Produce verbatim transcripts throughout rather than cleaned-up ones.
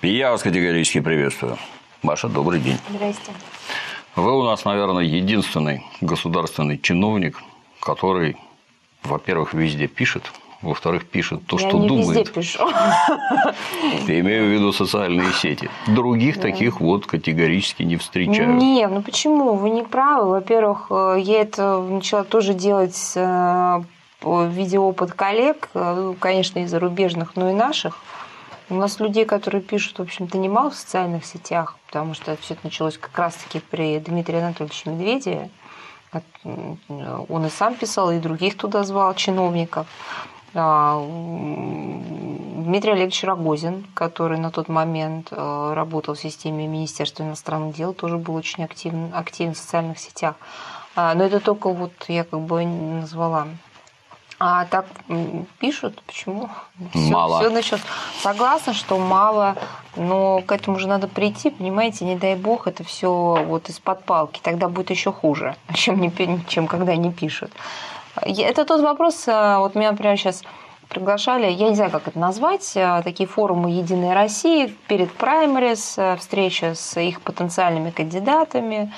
Я вас категорически приветствую. Маша, добрый день. Здрасте. Вы у нас, наверное, единственный государственный чиновник, который, во-первых, везде пишет, во-вторых, пишет то, Я что не думает. везде пишу. Я имею в виду социальные сети. Других да. таких вот категорически не встречаю. Не, ну почему? Вы не правы. Во-первых, я это начала тоже делать в виде опыта коллег, конечно, и зарубежных, но и наших. У нас людей, которые пишут, в общем-то, немало в социальных сетях, потому что все это началось как раз-таки при Дмитрии Анатольевиче Медведеве. Он и сам писал, и других туда звал чиновников. Дмитрий Олегович Рогозин, который на тот момент работал в системе Министерства иностранных дел, тоже был очень активен, активен в социальных сетях. Но это только вот я как бы назвала. А так пишут, почему? Мало. Все, все началось. Согласна, что мало, но к этому же надо прийти, понимаете, не дай бог, это все вот из-под палки, тогда будет еще хуже, чем, не, чем когда не пишут. Это тот вопрос, вот меня, например, сейчас приглашали, я не знаю, как это назвать, такие форумы «Единой России» перед праймерис, встреча с их потенциальными кандидатами,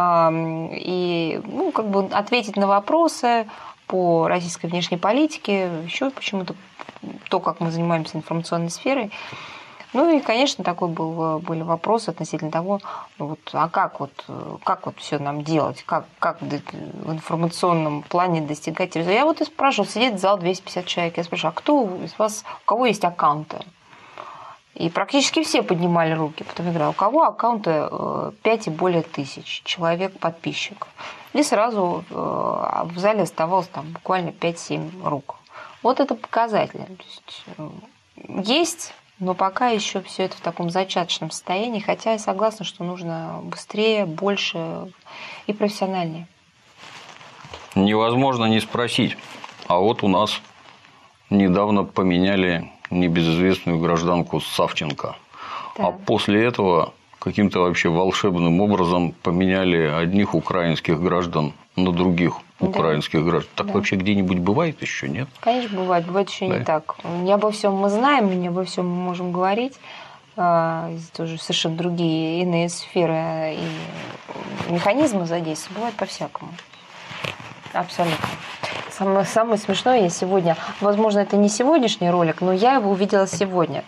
и ну, как бы ответить на вопросы по российской внешней политике, еще почему-то то, как мы занимаемся информационной сферой. Ну и, конечно, такой был, были вопросы относительно того, вот, а как вот, как вот все нам делать, как, как в информационном плане достигать результата. Я вот и спрашивала, сидит зал двести пятьдесят человек, я спрашиваю, а кто из вас, у кого есть аккаунты? И практически все поднимали руки. Потом я говорю, а у кого аккаунты пять и более тысяч человек подписчиков? И сразу в зале оставалось там буквально пять-семь рук. Вот это показательно. То есть, есть, но пока еще все это в таком зачаточном состоянии, хотя я согласна, что нужно быстрее, больше и профессиональнее. Невозможно не спросить. А вот у нас недавно поменяли небезызвестную гражданку Савченко. Да. А после этого каким-то вообще волшебным образом поменяли одних украинских граждан на других да. украинских граждан. Так да. вообще где-нибудь бывает еще, нет? Конечно, бывает. Бывает еще да. не так. Не обо всем мы знаем, не обо всем мы можем говорить. Здесь тоже совершенно другие иные сферы и механизмы задействованы. Бывает по-всякому. Абсолютно. Самое, самое смешное я сегодня, возможно, это не сегодняшний ролик, но я его увидела сегодня.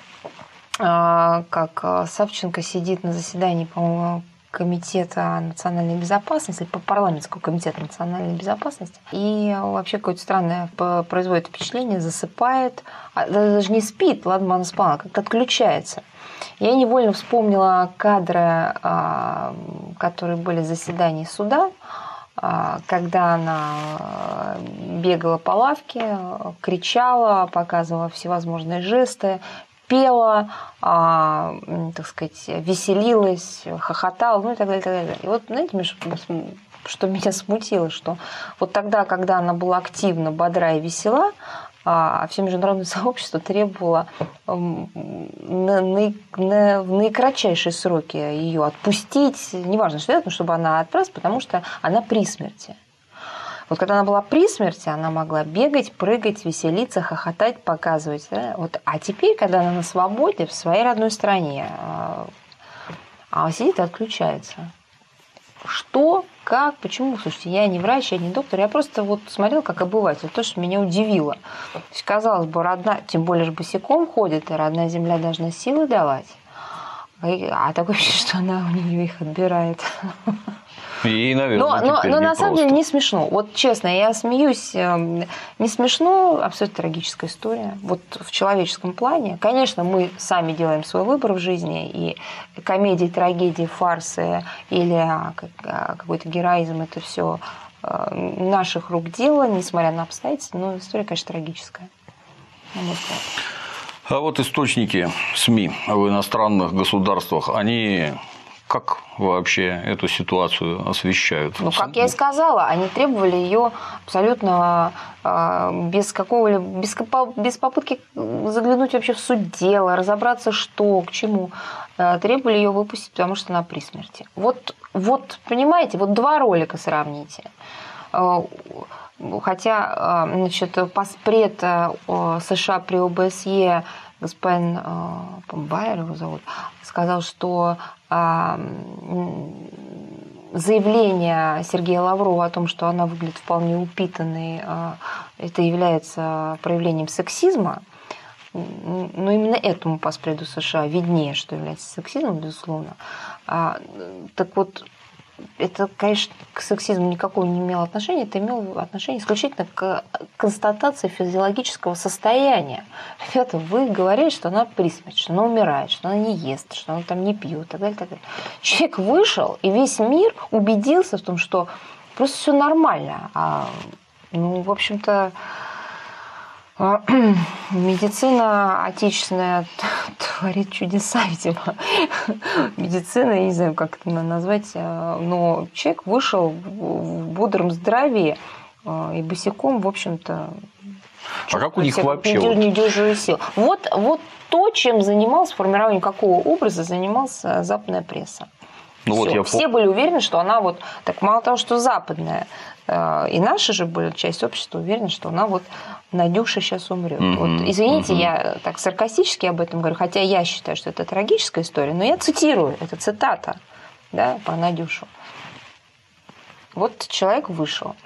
Как Савченко сидит на заседании, по-моему, Комитета национальной безопасности, по парламентскому комитету национальной безопасности. И вообще какое-то странное производит впечатление, засыпает, даже не спит, ладно, она спала, как-то отключается. Я невольно вспомнила кадры, которые были в заседании суда, когда она бегала по лавке, кричала, показывала всевозможные жесты, пела, так сказать, веселилась, хохотала, ну и так далее, и так далее. И вот, знаете, что меня смутило, что вот тогда, когда она была активна, бодра и весела, а все международное сообщество требовало на, на, на, в наикратчайшие сроки ее отпустить, неважно, что это, но чтобы она отправилась, потому что она при смерти. Вот когда она была при смерти, она могла бегать, прыгать, веселиться, хохотать, показывать. Да? Вот, а теперь, когда она на свободе, в своей родной стране, она сидит и отключается. Что, как, почему? Слушайте, я не врач, я не доктор, я просто вот смотрела как обыватель, то, что меня удивило. То есть, казалось бы, родная, тем более же босиком ходит, и родная земля должна силы давать. А такое ощущение, что она у нее их отбирает. И, наверное, но но, но на самом просто. деле не смешно. Вот честно, я смеюсь. Не смешно, абсолютно трагическая история. Вот в человеческом плане. Конечно, мы сами делаем свой выбор в жизни. И комедии, трагедии, фарсы или какой-то героизм – это все наших рук дело, несмотря на обстоятельства. Но история, конечно, трагическая. А вот источники СМИ в иностранных государствах, они как вообще эту ситуацию освещают? Ну, как я и сказала, они требовали ее абсолютно без какого-либо, без, без попытки заглянуть вообще в суть дела, разобраться, что, к чему. Требовали ее выпустить, потому что она при смерти. Вот, вот понимаете, вот два ролика сравните. Хотя, значит, поспред США при ОБСЕ господин Байер его зовут, сказал, что заявление Сергея Лаврова о том, что она выглядит вполне упитанной, это является проявлением сексизма. Но именно этому поспреду США виднее, что является сексизмом, безусловно. Так вот, это, конечно, к сексизму никакого не имело отношения, это имело отношение исключительно к констатации физиологического состояния. Ребята, вы говорите, что она при смерти, что она умирает, что она не ест, что она там не пьет, и так далее, так далее. Человек вышел, и весь мир убедился в том, что просто все нормально. А, ну, в общем-то, медицина отечественная творит чудеса, видимо. Медицина, я не знаю, как это назвать, но человек вышел в бодром здравии и босиком, в общем-то, а как у них вообще не держу сил. Вот, вот то, чем занимался, формированием какого образа занималась западная пресса. Ну, вот я... Все были уверены, что она вот, так мало того, что западная, и наши же были, часть общества, уверены, что она вот Надюша сейчас умрет. Mm-hmm. Вот, извините, mm-hmm. я так саркастически об этом говорю, хотя я считаю, что это трагическая история, но я цитирую, это цитата, да, про Надюшу. Вот человек вышел.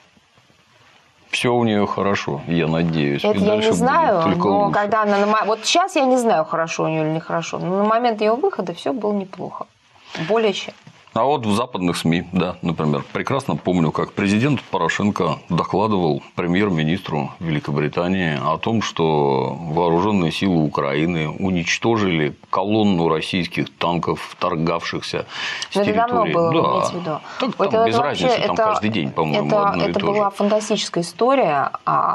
Все у нее хорошо, я надеюсь. Это я не знаю, но лучше. Когда она... Вот сейчас я не знаю, хорошо у нее или нехорошо, но на момент ее выхода все было неплохо. Более чем. А вот в западных СМИ, да, например, прекрасно помню, как президент Порошенко докладывал премьер-министру Великобритании о том, что вооруженные силы Украины уничтожили колонну российских танков, вторгавшихся с Но территории. Это давно было, да. имеете в виду. Так, там это, без это разницы, вообще, там это, каждый день, по-моему, это, одно это и то была же. фантастическая история.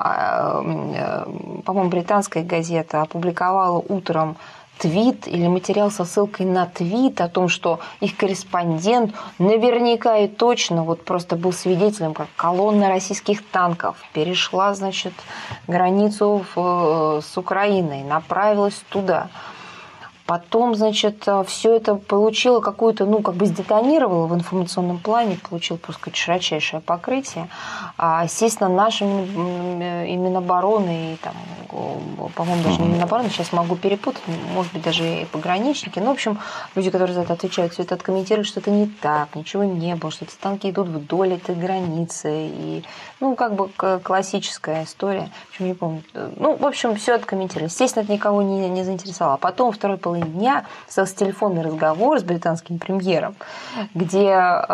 По-моему, британская газета опубликовала утром твит или материал со ссылкой на твит о том, что их корреспондент наверняка и точно вот просто был свидетелем, как колонна российских танков перешла, значит, границу в, с Украиной, направилась туда. Потом, значит, все это получило какую-то, ну, как бы сдетонировало в информационном плане, получило просто широчайшее покрытие. А, естественно, наши и Минобороны, и там, по-моему, даже не Минобороны, сейчас могу перепутать, может быть, даже и пограничники. Ну, в общем, люди, которые за это отвечают, все это откомментируют, что это не так, ничего не было, что эти танки идут вдоль этой границы. И, ну, как бы классическая история. В общем, не помню. Ну, в общем, все откомментировали. Естественно, это никого не, не заинтересовало. А потом, второй половине дня, состоялся телефонный разговор с британским премьером, где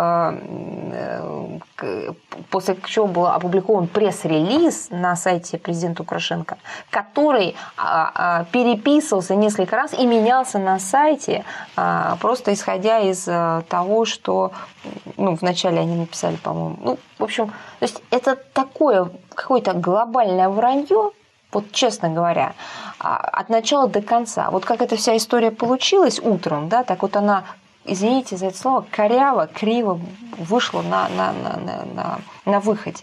э, э, после чего был опубликован пресс-релиз на сайте президента Порошенко, который э, э, переписывался несколько раз и менялся на сайте, э, просто исходя из э, того, что, ну, вначале они написали, по-моему, ну, в общем, то есть это такое какое-то глобальное вранье, вот честно говоря, от начала до конца. Вот как эта вся история получилась утром, да, так вот она, извините за это слово, коряво, криво вышла на, на, на, на, на выходе.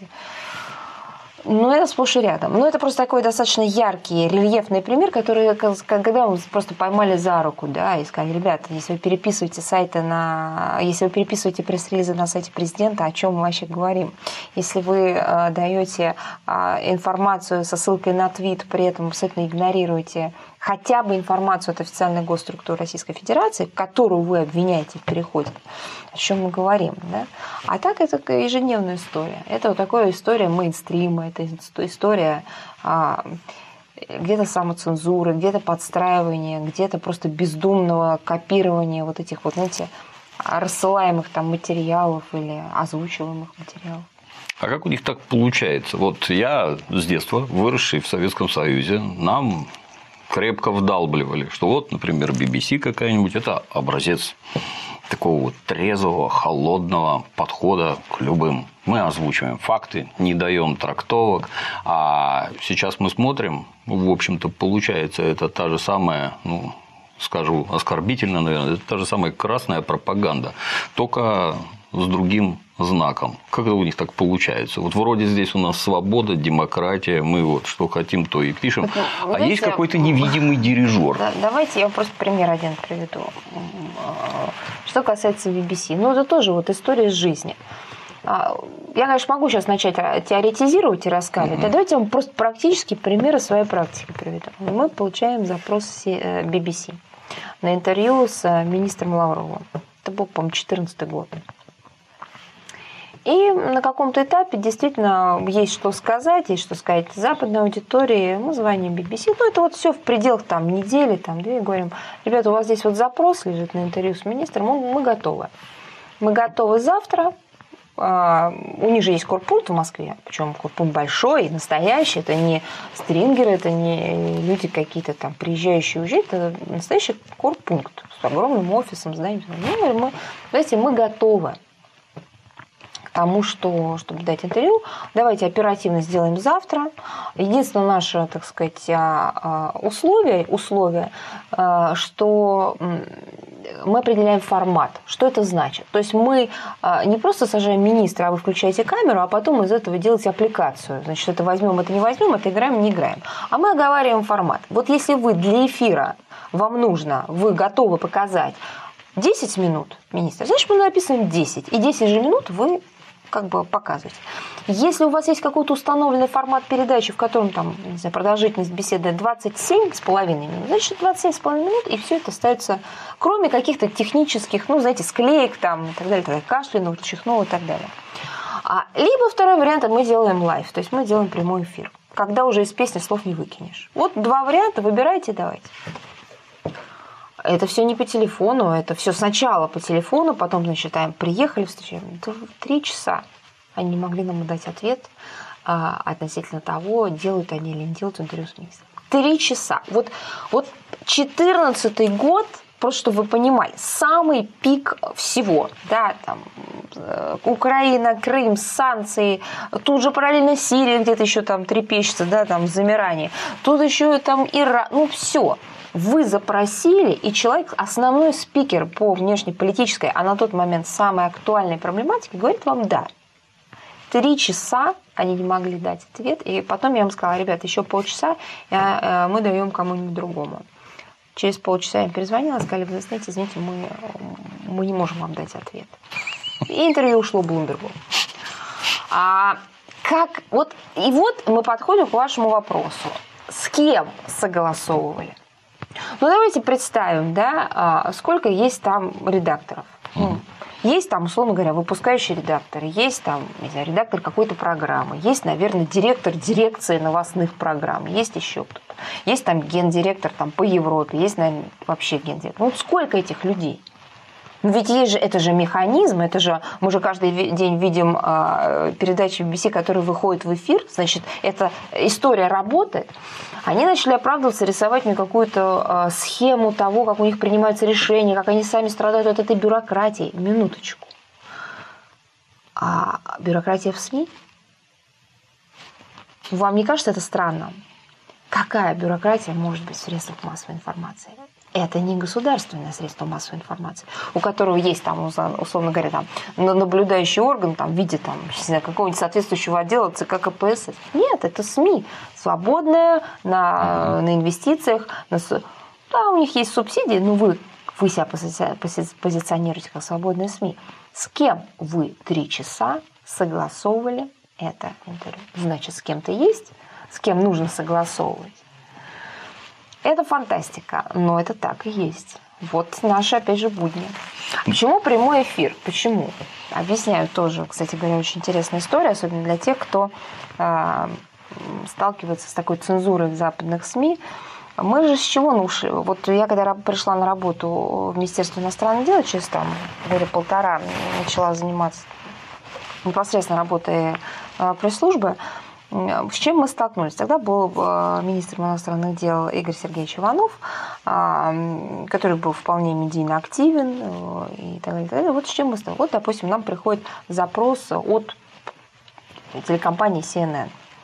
Но это сплошь и рядом. Но это просто такой достаточно яркий, рельефный пример, который, когда мы просто поймали за руку, да, и сказали: ребята, если вы переписываете сайты на, если вы переписываете пресс-релизы на сайте президента, о чем мы вообще говорим? Если вы э, даете э, информацию со ссылкой на твит, при этом абсолютно игнорируете хотя бы информацию от официальной госструктуры Российской Федерации, которую вы обвиняете в переходе, о чем мы говорим, да? А так это ежедневная история. Это вот такая история мейнстрима, это история а, где-то самоцензуры, где-то подстраивания, где-то просто бездумного копирования вот этих вот, знаете, рассылаемых там материалов или озвучиваемых материалов. А как у них так получается? Вот я с детства, выросший в Советском Союзе, нам крепко вдалбливали, что вот, например, би би си какая-нибудь – это образец такого вот трезвого, холодного подхода к любым. Мы озвучиваем факты, не даем трактовок, а сейчас мы смотрим, в общем-то, получается, это та же самая, ну, скажу оскорбительно, наверное, это та же самая красная пропаганда, только с другим знаком. Как это у них так получается? Вот вроде здесь у нас свобода, демократия, мы вот что хотим, то и пишем, вот, а знаете, есть какой-то невидимый дирижер. Да, давайте я вам просто пример один приведу. Что касается би би си, ну это тоже вот история из жизни. Я, конечно, могу сейчас начать теоретизировать и рассказывать, mm-hmm. а давайте я вам просто практически примеры своей практики приведу. Мы получаем запрос би би си на интервью с министром Лавровым. Это был, по-моему, две тысячи четырнадцатый год. И на каком-то этапе действительно есть что сказать, есть что сказать западной аудитории. Мы звоним би би си. Ну, это вот все в пределах там, недели, там, две, и говорим: ребята, у вас здесь вот запрос лежит на интервью с министром, мы, мы готовы. Мы готовы завтра. У них же есть корпункт в Москве, причем корпункт большой, настоящий. Это не стрингеры, это не люди какие-то там приезжающие, уезжают. Это настоящий корпункт с огромным офисом, зданием. Ну, мы, знаете, мы готовы к тому, что, чтобы дать интервью. Давайте оперативно сделаем завтра. Единственное наше, так сказать, условие, условие, что мы определяем формат. Что это значит? То есть мы не просто сажаем министра, а вы включаете камеру, а потом из этого делаете аппликацию. Значит, это возьмем, это не возьмем, это играем, не играем. А мы оговариваем формат. Вот если вы для эфира, вам нужно, вы готовы показать десять минут министра, значит, мы написываем десять. И десять же минут вы как бы показываете. Если у вас есть какой-то установленный формат передачи, в котором там, не знаю, продолжительность беседы двадцать семь с половиной минут, значит, двадцать семь с половиной минут, и все это ставится, кроме каких-то технических, ну, знаете, склеек там и так далее, так, кашлянул, чихнул и так далее. А, либо второй вариант, мы делаем лайв, то есть мы делаем прямой эфир, когда уже из песни слов не выкинешь. Вот два варианта, выбирайте, давайте. Это все не по телефону, это все сначала по телефону, потом, значит, считаем, приехали, встречаем. Три часа они не могли нам дать ответ а, относительно того, делают они или не делают интервью с министром. Три часа. Вот, вот четырнадцатый год, просто чтобы вы понимали, самый пик всего. Да, там, Украина, Крым, санкции, тут же параллельно Сирия где-то еще там трепещется, да, там замирание. Тут еще там Иран, ну все. Вы запросили, и человек, основной спикер по внешнеполитической, а на тот момент самой актуальной проблематике, говорит вам «да». Три часа они не могли дать ответ, и потом я им сказала: ребята, еще полчаса мы даем кому-нибудь другому. Через полчаса я им перезвонила, сказали: вы знаете, извините, мы, мы не можем вам дать ответ. И интервью ушло Блумбергу. А как, вот, и вот мы подходим к вашему вопросу. С кем согласовывали? Ну, давайте представим, да, сколько есть там редакторов. Ну, есть там, условно говоря, выпускающий редактор, есть там, не знаю, редактор какой-то программы, есть, наверное, директор дирекции новостных программ, есть еще кто-то. Есть там гендиректор там, по Европе, есть, наверное, вообще гендиректор. Ну, сколько этих людей? Но ведь есть же, это же механизм, это же, мы же каждый день видим э, передачи би би си, которые выходят в эфир, значит, эта история работает. Они начали оправдываться, рисовать мне какую-то э, схему того, как у них принимаются решения, как они сами страдают от этой бюрократии. Минуточку. А бюрократия в СМИ? Вам не кажется это странным? Какая бюрократия может быть в средствах массовой информации? Это не государственное средство массовой информации, у которого есть, там, условно говоря, там, наблюдающий орган там, в виде там, не знаю, какого-нибудь соответствующего отдела ЦК КПСС. Нет, это СМИ, свободная, на, на инвестициях. На, да, у них есть субсидии, но вы, вы себя позиционируете как свободные СМИ. С кем вы три часа согласовывали это интервью? Значит, с кем-то есть, с кем нужно согласовывать. Это фантастика, но это так и есть. Вот наши, опять же, будни. Почему прямой эфир? Почему? Объясняю тоже, кстати говоря, очень интересная история, особенно для тех, кто э, сталкивается с такой цензурой в западных СМИ. Мы же с чего ушли? Вот я когда пришла на работу в Министерство иностранных дел, через там, года полтора начала заниматься непосредственно работой э, пресс-службы. С чем мы столкнулись? Тогда был министром иностранных дел Игорь Сергеевич Иванов, который был вполне медийно активен и так далее. И так далее. Вот с чем мы столкнулись. Вот, допустим, нам приходит запрос от телекомпании си эн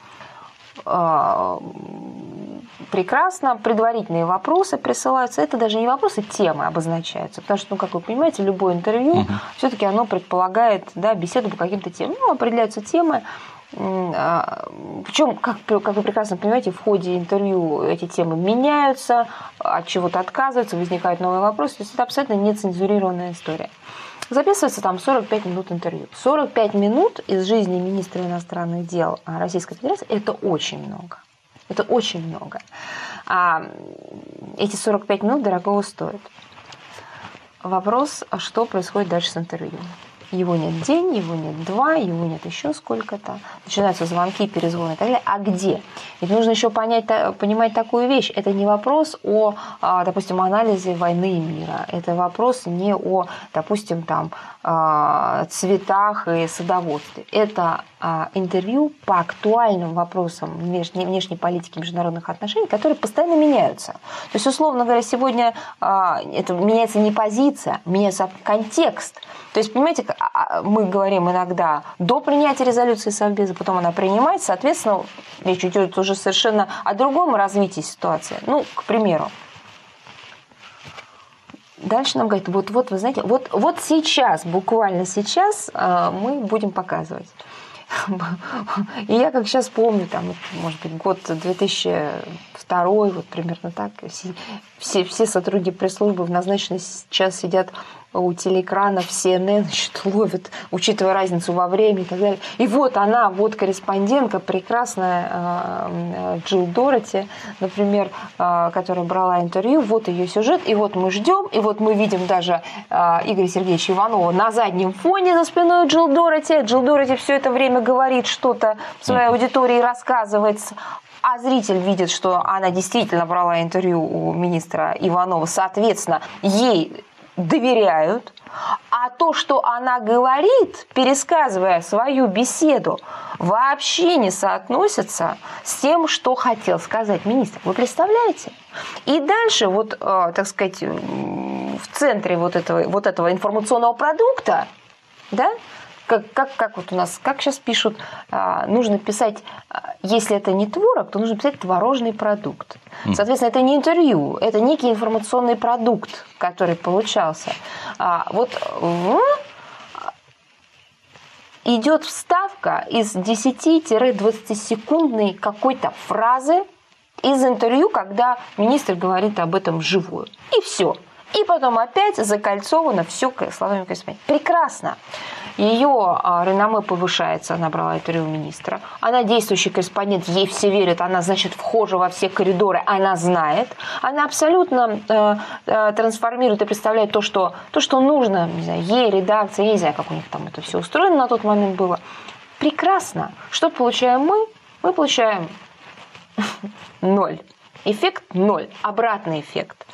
эн. Прекрасно, предварительные вопросы присылаются. Это даже не вопросы, темы обозначаются. Потому что, ну, как вы понимаете, любое интервью, угу. все-таки оно предполагает, да, беседу по каким-то темам. Ну, определяются темы. Причем, как, как вы прекрасно понимаете, в ходе интервью эти темы меняются, от чего-то отказываются, возникают новые вопросы. То есть это абсолютно нецензурированная история. Записывается там сорок пять минут интервью. сорок пять минут из жизни министра иностранных дел Российской Федерации – это очень много. Это очень много. А эти сорок пять минут дорогого стоят. Вопрос, что происходит дальше с интервью. Его нет день, его нет два, его нет еще сколько-то. Начинаются звонки, перезвоны и так далее. А где? Ведь нужно еще понять, понимать такую вещь. Это не вопрос о, допустим, анализе войны и мира. Это вопрос не о, допустим, там, цветах и садоводстве. Это интервью по актуальным вопросам внешней, внешней политики, международных отношений, которые постоянно меняются. То есть, условно говоря, сегодня это меняется не позиция, меняется контекст. То есть, понимаете, мы говорим иногда до принятия резолюции Совбеза, потом она принимается, соответственно, речь идет уже совершенно о другом развитии ситуации. Ну, к примеру, дальше нам говорят, вот, вот вы знаете, вот, вот сейчас, буквально сейчас мы будем показывать. И я как сейчас помню, там, может быть, год две тысячи второй, вот примерно так, все, все, все сотрудники пресс-службы в назначенный час сидят у телеэкранов си эн эн, значит, ловят, учитывая разницу во времени и так далее. И вот она, вот корреспондентка, прекрасная Джилл Дороти, например, которая брала интервью, вот ее сюжет, и вот мы ждем, и вот мы видим даже Игоря Сергеевича Иванова на заднем фоне за спиной Джилл Дороти. Джилл Дороти все это время говорит что-то в своей аудитории, рассказывает, а зритель видит, что она действительно брала интервью у министра Иванова, соответственно, ей доверяют, а то, что она говорит, пересказывая свою беседу, вообще не соотносится с тем, что хотел сказать министр. Вы представляете? И дальше, вот, так сказать, в центре вот этого, вот этого информационного продукта, да, Как, как, как вот у нас, как сейчас пишут, нужно писать, если это не творог, то нужно писать творожный продукт. Соответственно, это не интервью, это некий информационный продукт, который получался. Вот идет вставка из десяти-двадцатисекундной какой-то фразы из интервью, когда министр говорит об этом вживую. И все. И потом опять закольцовано все словами корреспондента. Прекрасно. Ее реноме повышается, она брала интервью министра. Она действующий корреспондент, ей все верят, она, значит, вхожа во все коридоры, она знает. Она абсолютно э, э, трансформирует и представляет то, что, то, что нужно, не знаю, ей, редакции, я не знаю, как у них там это все устроено на тот момент было. Прекрасно. Что получаем мы? Мы получаем ноль. Эффект ноль. Обратный эффект.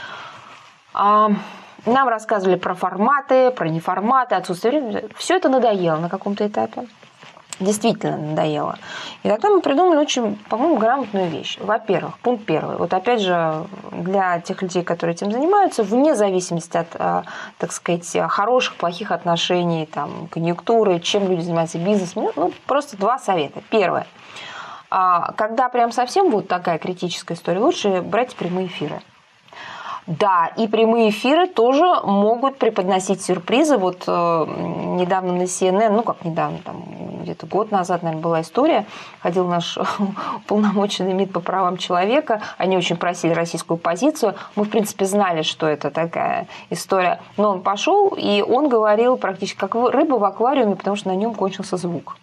Нам рассказывали про форматы, про неформаты, отсутствие времени. Все это надоело на каком-то этапе. Действительно надоело. И тогда мы придумали очень, по-моему, грамотную вещь. Во-первых, пункт первый. Вот опять же, для тех людей, которые этим занимаются, вне зависимости от, так сказать, хороших, плохих отношений, там, конъюнктуры, чем люди занимаются, бизнесом, ну, просто два совета. Первое. Когда прям совсем вот такая критическая история, лучше брать прямые эфиры. Да, и прямые эфиры тоже могут преподносить сюрпризы. Вот э, недавно на си эн эн, ну как недавно, там где-то год назад, наверное, была история, ходил наш уполномоченный МИД по правам человека, они очень просили российскую позицию. Мы, в принципе, знали, что это такая история. Но он пошел, и он говорил практически как рыба в аквариуме, потому что на нем кончился звук.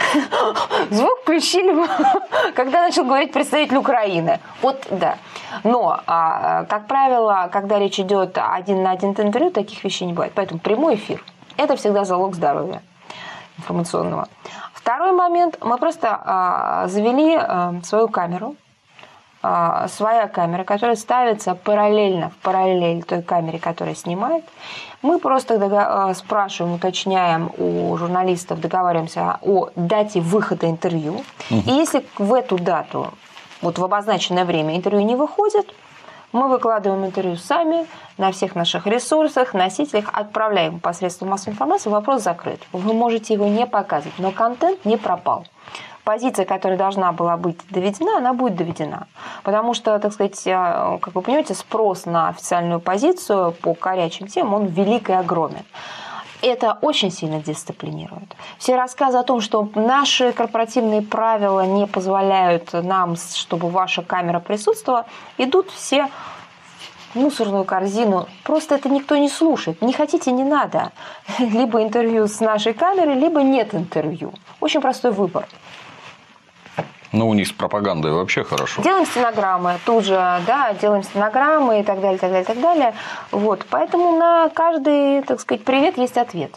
Звук включили, когда начал говорить представитель Украины. Вот, да. Но, как правило, когда речь идет один на один интервью, таких вещей не бывает. Поэтому прямой эфир – это всегда залог здоровья информационного. Второй момент. Мы просто завели свою камеру. Своя камера, которая ставится параллельно, в параллель той камере, которая снимает. Мы просто спрашиваем, уточняем у журналистов, договариваемся о дате выхода интервью. Угу. И если в эту дату, вот в обозначенное время интервью не выходит, мы выкладываем интервью сами на всех наших ресурсах, носителях, отправляем посредством массовой информации, вопрос закрыт. Вы можете его не показывать, но контент не пропал. Позиция, которая должна была быть доведена, она будет доведена. Потому что, так сказать, как вы понимаете, спрос на официальную позицию по горячим темам, он велик и огромен. Это очень сильно дисциплинирует. Все рассказы о том, что наши корпоративные правила не позволяют нам, чтобы ваша камера присутствовала, идут все мусорную корзину. Просто это никто не слушает. Не хотите, не надо. Либо интервью с нашей камерой, либо нет интервью. Очень простой выбор. Ну, у них с пропагандой вообще хорошо. Делаем стенограммы тут же, да, делаем стенограммы и так далее, так далее, так далее. Вот, поэтому на каждый, так сказать, привет есть ответ.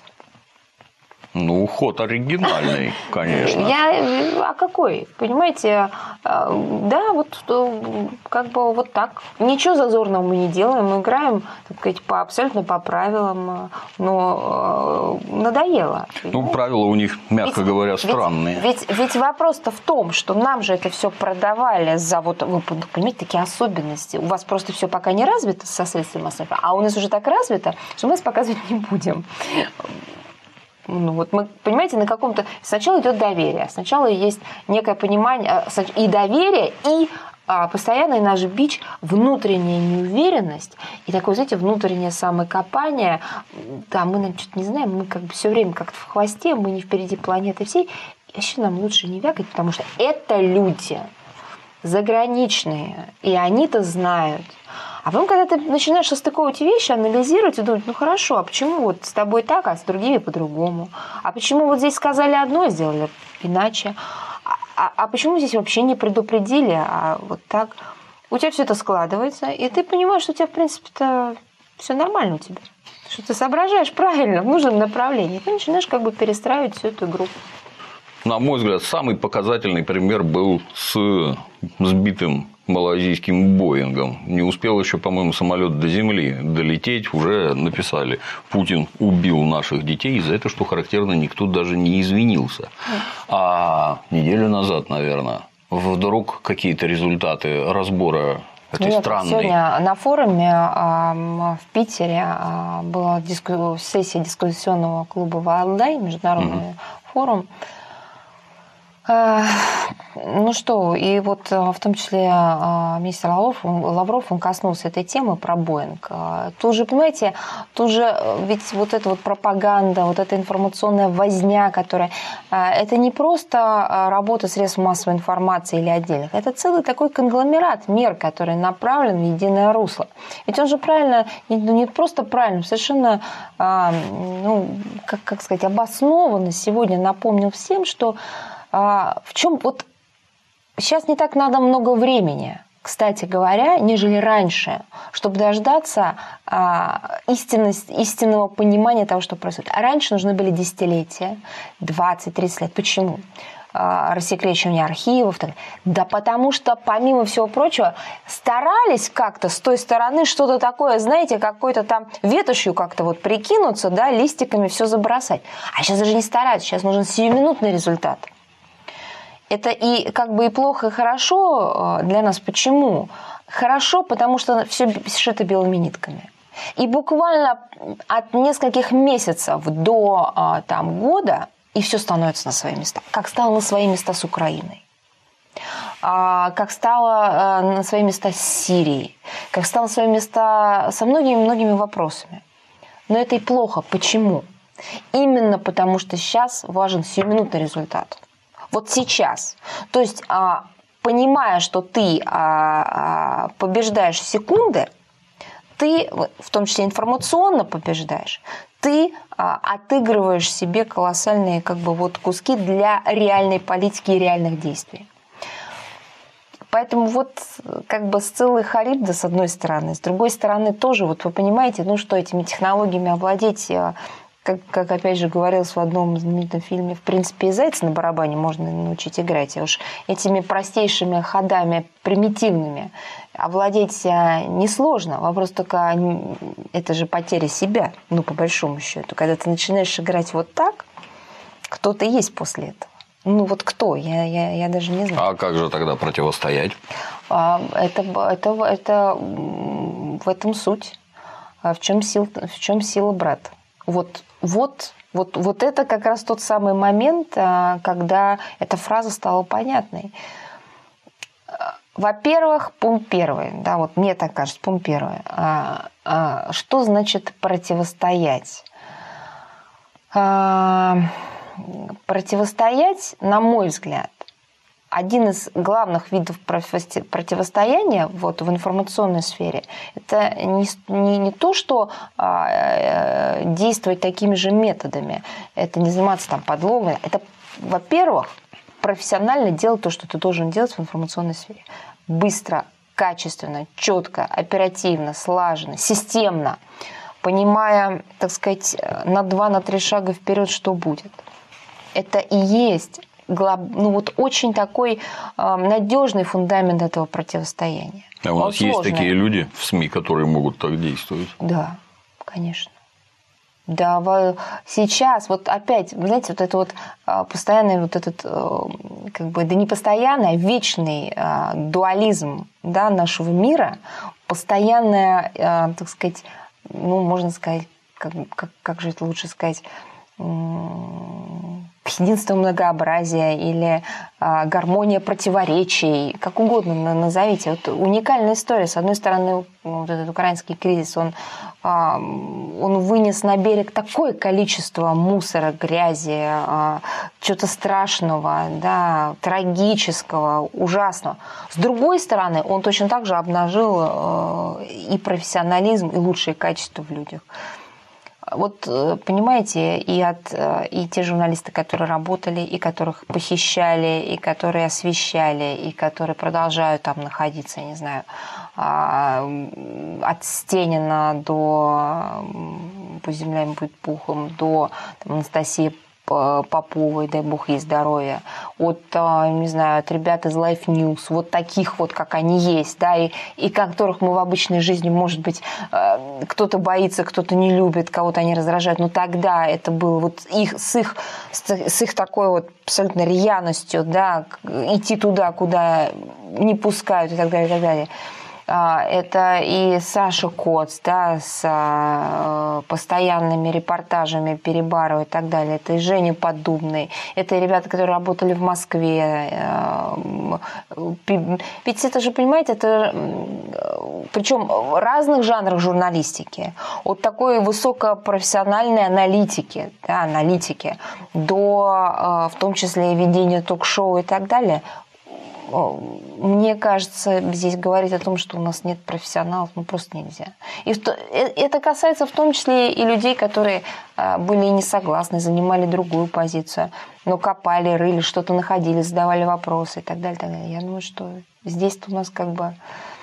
Ну, ход оригинальный, конечно. Я, а какой? Понимаете, да, вот как бы вот так. Ничего зазорного мы не делаем, мы играем, так сказать, по, абсолютно по правилам, но надоело. Понимаете? Ну, правила у них, мягко ведь, говоря, странные. Ведь, ведь, ведь вопрос-то в том, что нам же это все продавали за вот, вы понимаете, такие особенности. У вас просто все пока не развито со средствами массовой информации, а у нас уже так развито, что мы это показывать не будем. Ну, вот мы, понимаете, на каком-то... Сначала идет доверие, сначала есть некое понимание и доверие, и а, постоянный наш бич, внутренняя неуверенность, и такое, знаете, внутреннее самокопание. Да, мы, значит, не знаем, мы как бы все время как-то в хвосте, мы не впереди планеты всей. И вообще нам лучше не вякать, потому что это люди заграничные, и они-то знают. А потом, когда ты начинаешь состыковывать вещи, анализировать и думать, ну хорошо, а почему вот с тобой так, а с другими по-другому? А почему вот здесь сказали одно, сделали иначе? А, а, а почему здесь вообще не предупредили, а вот так? У тебя все это складывается, и ты понимаешь, что у тебя, в принципе-то, все нормально у тебя. Что ты соображаешь правильно, в нужном направлении. Ты начинаешь как бы перестраивать всю эту игру. На мой взгляд, самый показательный пример был с сбитым малайзийским Боингом. Не успел еще, по-моему, самолет до земли долететь, уже написали: Путин убил наших детей, и за это, что характерно, никто даже не извинился. А неделю назад, наверное, вдруг какие-то результаты разбора этой Нет, странной... Сегодня на форуме в Питере была диску... сессия дискуссионного клуба «Валдай», международный угу. форум. Ну что, и вот в том числе министр Лавров, Лавров, он коснулся этой темы про Боинг. Тут же, понимаете, тут же ведь вот эта вот пропаганда, вот эта информационная возня, которая... Это не просто работа средств массовой информации или отдельных, это целый такой конгломерат мер, который направлен в единое русло. Ведь он же правильно, ну не просто правильно, совершенно, ну, как, как сказать, обоснованно сегодня напомнил всем, что в чем вот сейчас не так надо много времени, кстати говоря, нежели раньше, чтобы дождаться а, истинность, истинного понимания того, что происходит. А раньше нужны были десятилетия, двадцать-тридцать лет. Почему? А, рассекречивание архивов. Так. Да потому что, помимо всего прочего, старались как-то с той стороны что-то такое, знаете, какой-то там ветошью как-то вот прикинуться, да, листиками все забросать. А сейчас даже не стараются, сейчас нужен сиюминутный результат. Это и как бы и плохо, и хорошо для нас. Почему? Хорошо, потому что все сшито белыми нитками. И буквально от нескольких месяцев до там, года, и все становится на свои места. Как стало на свои места с Украиной. Как стало на свои места с Сирией. Как стало на свои места со многими-многими вопросами. Но это и плохо. Почему? Именно потому, что сейчас важен сиюминутный результат. Вот сейчас. То есть, понимая, что ты побеждаешь секунды, ты, в том числе информационно побеждаешь, ты отыгрываешь себе колоссальные как бы, вот, куски для реальной политики и реальных действий. Поэтому вот как бы Сцилла и Харибда с одной стороны, с другой стороны тоже, вот вы понимаете, ну что этими технологиями овладеть... Как, как опять же говорилось в одном знаменитом фильме, в принципе, и зайца на барабане можно научить играть. А уж этими простейшими ходами, примитивными, овладеть несложно. Вопрос только, это же потеря себя, ну, по большому счету. Когда ты начинаешь играть вот так, кто ты есть после этого. Ну, вот кто? Я, я, я даже не знаю. А как же тогда противостоять? Это, это, это в этом суть. В чем, сил, в чем сила брата? Вот, вот, вот, вот это как раз тот самый момент, когда эта фраза стала понятной. Во-первых, пункт первый, да, вот мне так кажется, пункт первый. Что значит противостоять? Противостоять, на мой взгляд, один из главных видов противостояния вот, в информационной сфере – это не, не, не то, что а, действовать такими же методами, это не заниматься там подлогом, это, во-первых, профессионально делать то, что ты должен делать в информационной сфере. Быстро, качественно, четко, оперативно, слаженно, системно, понимая, так сказать, на два, на три шага вперед, что будет. Это и есть ну, вот очень такой э, надежный фундамент этого противостояния. А у Он нас есть сложный. такие люди в СМИ, которые могут так действовать? Да, конечно. Да, сейчас, вот опять, вы знаете, вот это вот постоянный вот этот, как бы, да не постоянный, а вечный дуализм, да, нашего мира, постоянная, так сказать, ну, можно сказать, как, как, как же это лучше сказать, единство многообразия или а, гармония противоречий, как угодно назовите. Вот уникальная история. С одной стороны, вот этот украинский кризис, он, а, он вынес на берег такое количество мусора, грязи, а, чего-то страшного, да, трагического, ужасного. С другой стороны, он точно так же обнажил а, и профессионализм, и лучшие качества в людях. Вот, понимаете, и, от, и те журналисты, которые работали, и которых похищали, и которые освещали, и которые продолжают там находиться, я не знаю, от Стенина до, пусть земля им будет пухом, до там, Анастасии Поповой, дай бог ей здоровья, от, не знаю, от ребят из Life News, вот таких вот, как они есть, да, и, и которых мы в обычной жизни, может быть, кто-то боится, кто-то не любит, кого-то они раздражают, но тогда это было вот их, с, их, с их такой вот абсолютно рьяностью, да, идти туда, куда не пускают и так далее, и так далее. Это и Саша Коц, да, с постоянными репортажами Перебарова и так далее. Это и Женя Поддубный. Это и ребята, которые работали в Москве. Ведь это же, понимаете, это причем в разных жанрах журналистики. От такой высокопрофессиональной аналитики, да, аналитики до, в том числе, ведения ток-шоу и так далее. Мне кажется, здесь говорить о том, что у нас нет профессионалов, ну просто нельзя. И это касается в том числе и людей, которые были не согласны, занимали другую позицию, но копали, рыли, что-то находили, задавали вопросы и так далее, так далее. Я думаю, что здесь-то у нас как бы...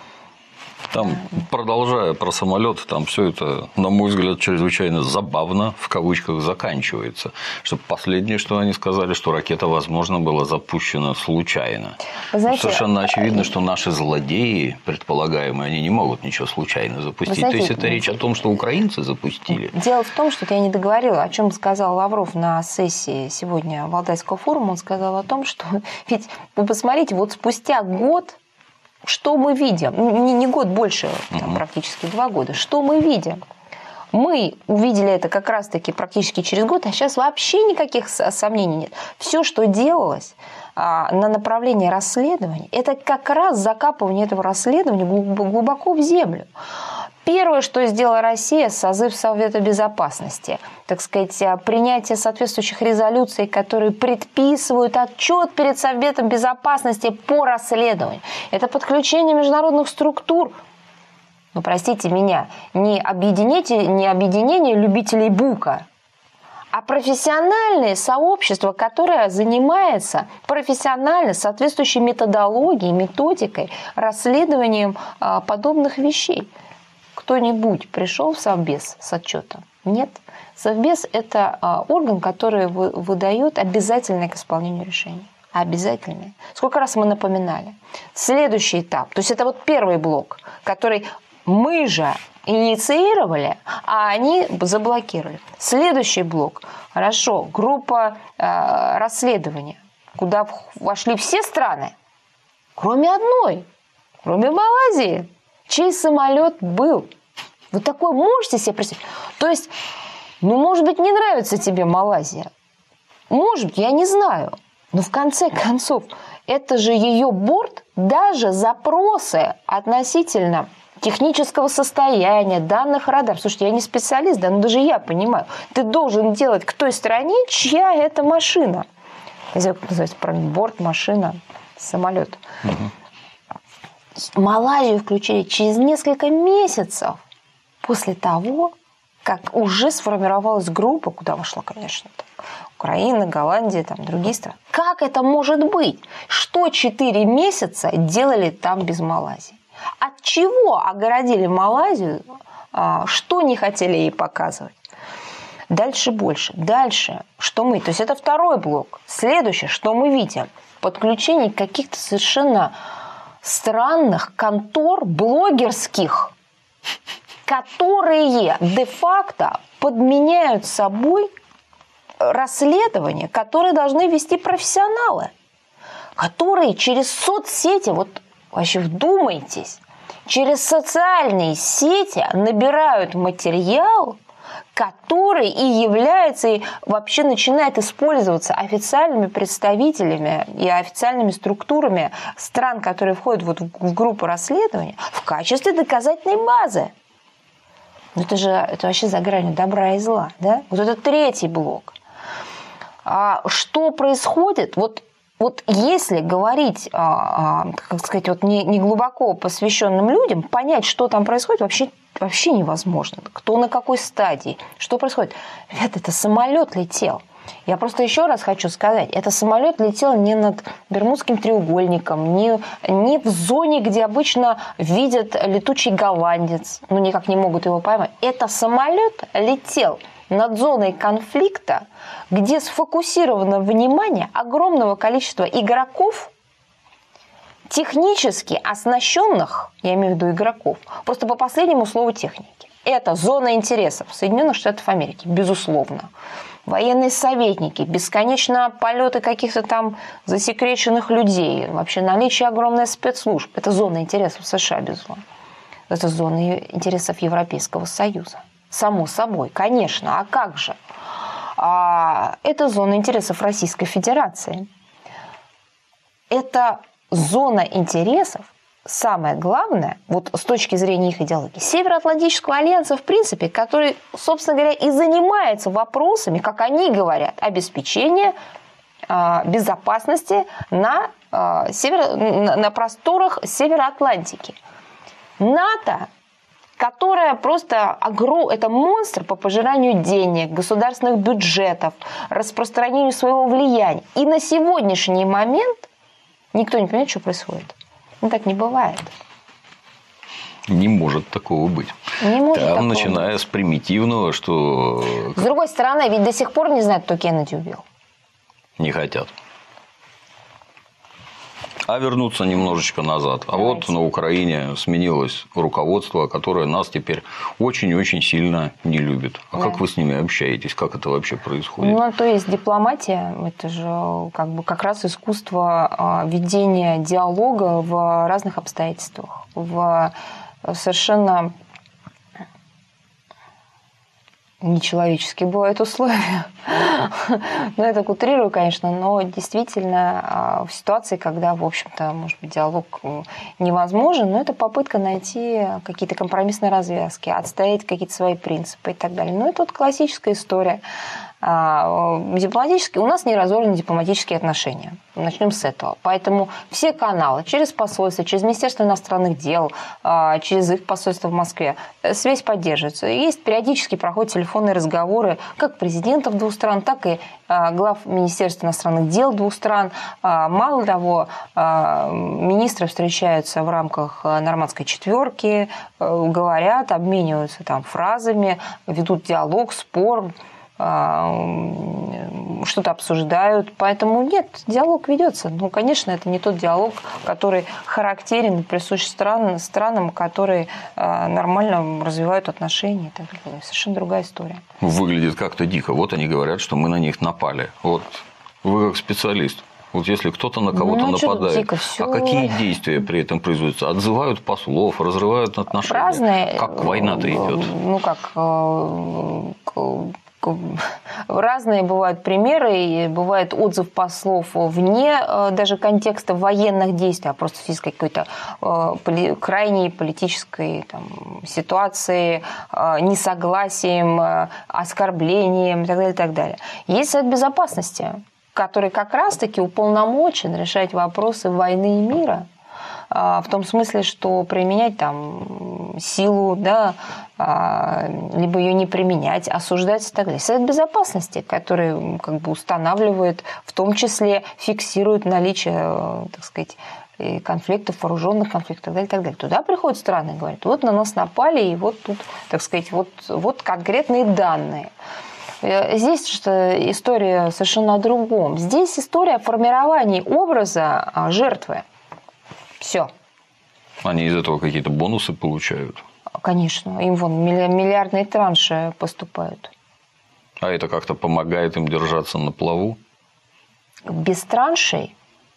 Там, продолжая про самолеты, там все это, на мой взгляд, чрезвычайно забавно, в кавычках, заканчивается. Что последнее, что они сказали, что ракета, возможно, была запущена случайно. Знаете, совершенно очевидно, что наши злодеи, предполагаемые, они не могут ничего случайно запустить. Знаете, то есть, это речь о том, что украинцы запустили. Дело в том, что я не договорила, о чем сказал Лавров на сессии сегодня Валдайского форума. Он сказал о том, что ведь вы посмотрите, вот спустя год, что мы видим? Не, не год, больше, там, практически два года. Что мы видим? Мы увидели это как раз-таки практически через год, а сейчас вообще никаких сомнений нет. Все, что делалось а, на направлении расследования, это как раз закапывание этого расследования глубоко в землю. Первое, что сделала Россия, созыв Совета Безопасности, так сказать, принятие соответствующих резолюций, которые предписывают отчет перед Советом Безопасности по расследованию. Это подключение международных структур. Ну, простите меня, не объединение, не объединение любителей бука, а профессиональное сообщество, которое занимается профессионально соответствующей методологией, методикой, расследованием а, подобных вещей. Кто-нибудь пришел в Совбез с отчетом? Нет. Совбез – это а, орган, который вы, выдает обязательное к исполнению решений. Обязательное. Сколько раз мы напоминали. Следующий этап. То есть это вот первый блок, который мы же инициировали, а они заблокировали. Следующий блок. Хорошо. Группа э, расследования, куда вошли все страны, кроме одной, кроме Малайзии, чей самолет был. Вы такое можете себе представить? То есть, ну, может быть, не нравится тебе Малайзия. Может быть, я не знаю. Но в конце концов, это же ее борт, даже запросы относительно технического состояния, данных радаров. Слушайте, я не специалист, да, но даже я понимаю. Ты должен делать к той стороне, чья это машина. Не знаю, как называется правильно, борт, машина. самолет. Угу. Малайзию включили через несколько месяцев после того, как уже сформировалась группа, куда вошла, конечно, там, Украина, Голландия, там, другие страны. Как это может быть? Что четыре месяца делали там без Малайзии? От чего огородили Малайзию? Что не хотели ей показывать? Дальше больше. Дальше, что мы... То есть это второй блок. Следующее, что мы видим. Подключение каких-то совершенно странных контор блогерских, которые де-факто подменяют собой расследования, которые должны вести профессионалы, которые через соцсети, вот вообще вдумайтесь, через социальные сети набирают материал, который и является, и вообще начинает использоваться официальными представителями и официальными структурами стран, которые входят вот в группу расследования, в качестве доказательной базы. Это же это вообще за гранью добра и зла. Да? Вот это третий блок. А что происходит? Вот, вот если говорить, как сказать, вот не, не глубоко посвященным людям, понять, что там происходит, вообще, вообще невозможно. Кто на какой стадии, что происходит. Ребята, это самолет летел. Я просто еще раз хочу сказать, это самолет летел не над Бермудским треугольником, не, не в зоне, где обычно видят летучий голландец, ну никак не могут его поймать. Это самолет летел над зоной конфликта, где сфокусировано внимание огромного количества игроков, технически оснащенных, я имею в виду игроков, просто по последнему слову техники. Это зона интересов Соединенных Штатов Америки, безусловно. Военные советники, бесконечно полеты каких-то там засекреченных людей, вообще наличие огромной спецслужб. Это зона интересов США, безусловно. Это зона интересов Европейского Союза. Само собой, конечно. А как же? А, это зона интересов Российской Федерации. Это зона интересов, самое главное, вот с точки зрения их идеологии, Североатлантического альянса, в принципе, который, собственно говоря, и занимается вопросами, как они говорят, обеспечения э, безопасности на, э, север, на, на просторах Североатлантики. НАТО, которая просто огром... это монстр по пожиранию денег, государственных бюджетов, распространению своего влияния. И на сегодняшний момент никто не понимает, что происходит. Ну, так не бывает. Не может такого быть. Не может Там, такого начиная быть. с примитивного, что... С другой стороны, ведь до сих пор не знают, кто Кеннеди убил. Не хотят. А вернуться немножечко назад. А Давайте. Вот на Украине сменилось руководство, которое нас теперь очень-очень сильно не любит. А да. Как вы с ними общаетесь? Как это вообще происходит? Ну, то есть дипломатия – это же как бы как раз искусство ведения диалога в разных обстоятельствах, в совершенно нечеловеческие бывают условия. Ну, я так утрирую, конечно, но действительно в ситуации, когда, в общем-то, может быть, диалог невозможен, но это попытка найти какие-то компромиссные развязки, отстоять какие-то свои принципы и так далее. Ну, это вот классическая история. Дипломатические, у нас не разорваны дипломатические отношения. Начнем с этого. Поэтому все каналы, через посольство, через Министерство иностранных дел, через их посольство в Москве, связь поддерживается. Есть периодически проходят телефонные разговоры как президентов двух стран, так и глав Министерства иностранных дел двух стран. Мало того, министры встречаются в рамках нормандской четверки, говорят, обмениваются там фразами, ведут диалог, спор, что-то обсуждают. Поэтому нет, диалог ведется. Ну, конечно, это не тот диалог, который характерен и присущ стран, странам, которые нормально развивают отношения и так далее. Совершенно другая история. Выглядит как-то дико. Вот они говорят, что мы на них напали. Вот вы как специалист. Вот если кто-то на кого-то ну, нападает, дико, все... а какие действия при этом производятся? Отзывают послов, разрывают отношения? Разные. Как война-то идет? Ну, как... Разные бывают примеры, и бывает отзыв послов вне даже контекста военных действий, а просто в связи с какой-то крайней политической там, ситуацией, несогласием, оскорблением и так далее, и так далее. Есть Совет Безопасности, который как раз-таки уполномочен решать вопросы войны и мира. В том смысле, что применять там силу, да, либо ее не применять, осуждать и так далее. Совет Безопасности, который как бы устанавливает, в том числе фиксирует наличие, так сказать, конфликтов, вооруженных конфликтов и так далее, и так далее. Туда приходят страны и говорят, вот на нас напали, и вот тут, так сказать, вот, вот конкретные данные. Здесь что история совершенно о другом. Здесь история о формировании образа жертвы. Все. Они из этого какие-то бонусы получают? Конечно. Им вон миллиардные транши поступают. А это как-то помогает им держаться на плаву? Без траншей?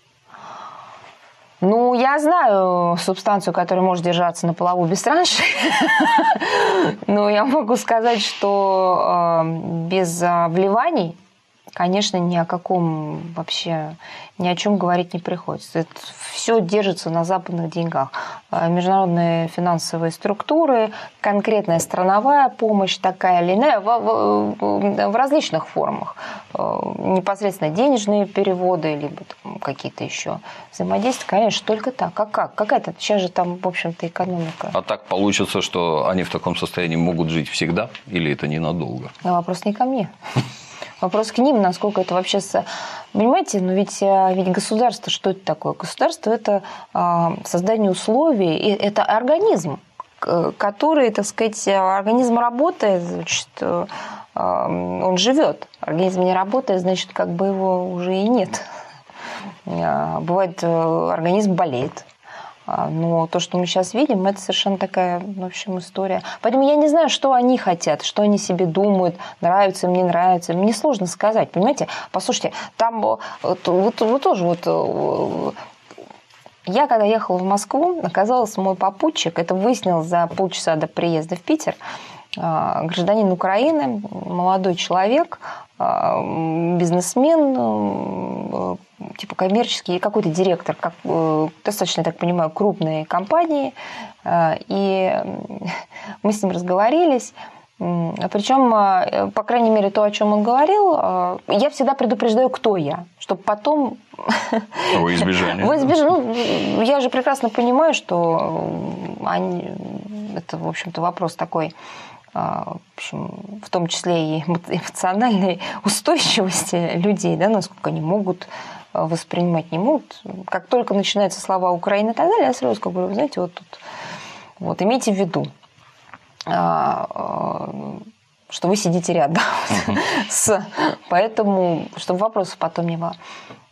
Ну, я знаю субстанцию, которая может держаться на плаву без траншей. Но я могу сказать, что без вливаний, конечно, ни о каком вообще, ни о чем говорить не приходится. Это все держится на западных деньгах. Международные финансовые структуры, конкретная страновая помощь, такая или иная, в, в, в различных формах. Непосредственно денежные переводы, либо какие-то еще взаимодействия. Конечно, только так. А как? Какая-то? Сейчас же там, в общем-то, экономика. А так получится, что они в таком состоянии могут жить всегда? Или это ненадолго? Вопрос не ко мне. Вопрос к ним, насколько это вообще... Понимаете, но ведь, ведь государство, что это такое? Государство – это создание условий, и это организм, который, так сказать, организм работает, значит, он живет. Организм не работает, значит, как бы его уже и нет. Бывает, организм болеет. Но то, что мы сейчас видим, это совершенно такая, в общем, история. Поэтому я не знаю, что они хотят, что они себе думают, нравится им, не нравится. Мне сложно сказать, понимаете? Послушайте, там вот, вот, вот тоже вот... Я, когда ехала в Москву, оказалось, мой попутчик, это выяснил за полчаса до приезда в Питер, гражданин Украины, молодой человек, бизнесмен, типа коммерческий, какой-то директор, как, достаточно, я так понимаю, крупной компании. И мы с ним разговорились. Причем, по крайней мере, то, о чем он говорил, я всегда предупреждаю, кто я, чтобы потом... Во избежание. Во избежание. Ну, я же прекрасно понимаю, что они... это, в общем-то, вопрос такой... В общем, в том числе и эмоциональной устойчивости людей, да, насколько они могут воспринимать, не могут. Как только начинаются слова Украины и так далее, я сразу говорю, вы знаете, вот тут, вот, имейте в виду, что вы сидите рядом. Uh-huh. с, поэтому, чтобы вопросов потом не было.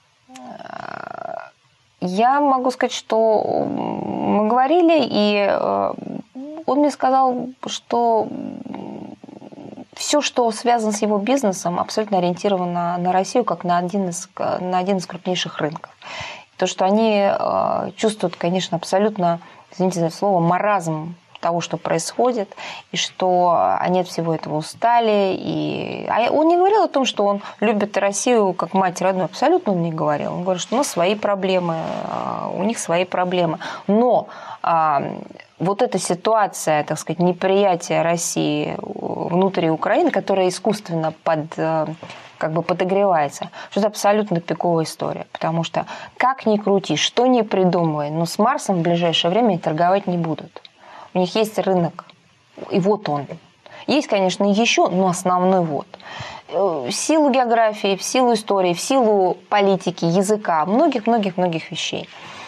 Я могу сказать, что мы говорили, и он мне сказал, что все, что связано с его бизнесом, абсолютно ориентировано на Россию, как на один из, на один из крупнейших рынков. То, что они чувствуют, конечно, абсолютно, извините за слово, маразм того, что происходит, и что они от всего этого устали. И... А он не говорил о том, что он любит Россию как мать родную. Абсолютно он не говорил. Он говорит, что у нас свои проблемы, у них свои проблемы. Но вот эта ситуация, так сказать, неприятия России внутри Украины, которая искусственно под, как бы подогревается, что это абсолютно пиковая история. Потому что как ни крути, что ни придумывай, но с Марсом в ближайшее время торговать не будут. У них есть рынок, и вот он. Есть, конечно, еще, но основной вот. В силу географии, в силу истории, в силу политики, языка, многих-многих-многих вещей.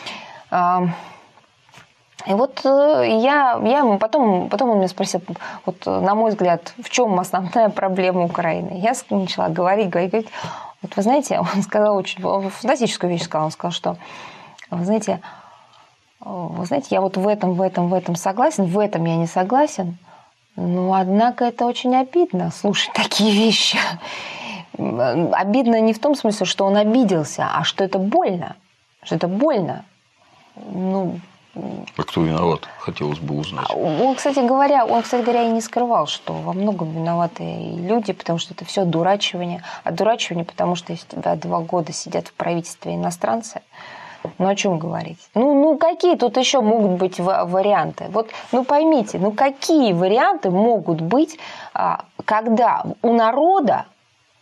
И вот я, я потом, потом он меня спросил, вот, на мой взгляд, в чем основная проблема Украины. Я начала говорить, говорить, говорить. Вот вы знаете, он сказал очень фантастическую вещь, сказал, он сказал, что, вы знаете, вы знаете, я вот в этом, в этом, в этом согласен, в этом я не согласен, но, однако, это очень обидно слушать такие вещи. Обидно не в том смысле, что он обиделся, а что это больно, что это больно. Ну, а кто виноват, хотелось бы узнать. Он, кстати говоря, он, кстати говоря, и не скрывал, что во многом виноваты люди, потому что это все одурачивание. Одурачивание, потому что если тебя два года сидят в правительстве иностранцы, ну о чем говорить? Ну, ну какие тут еще могут быть варианты? Вот, ну поймите, ну какие варианты могут быть, когда у народа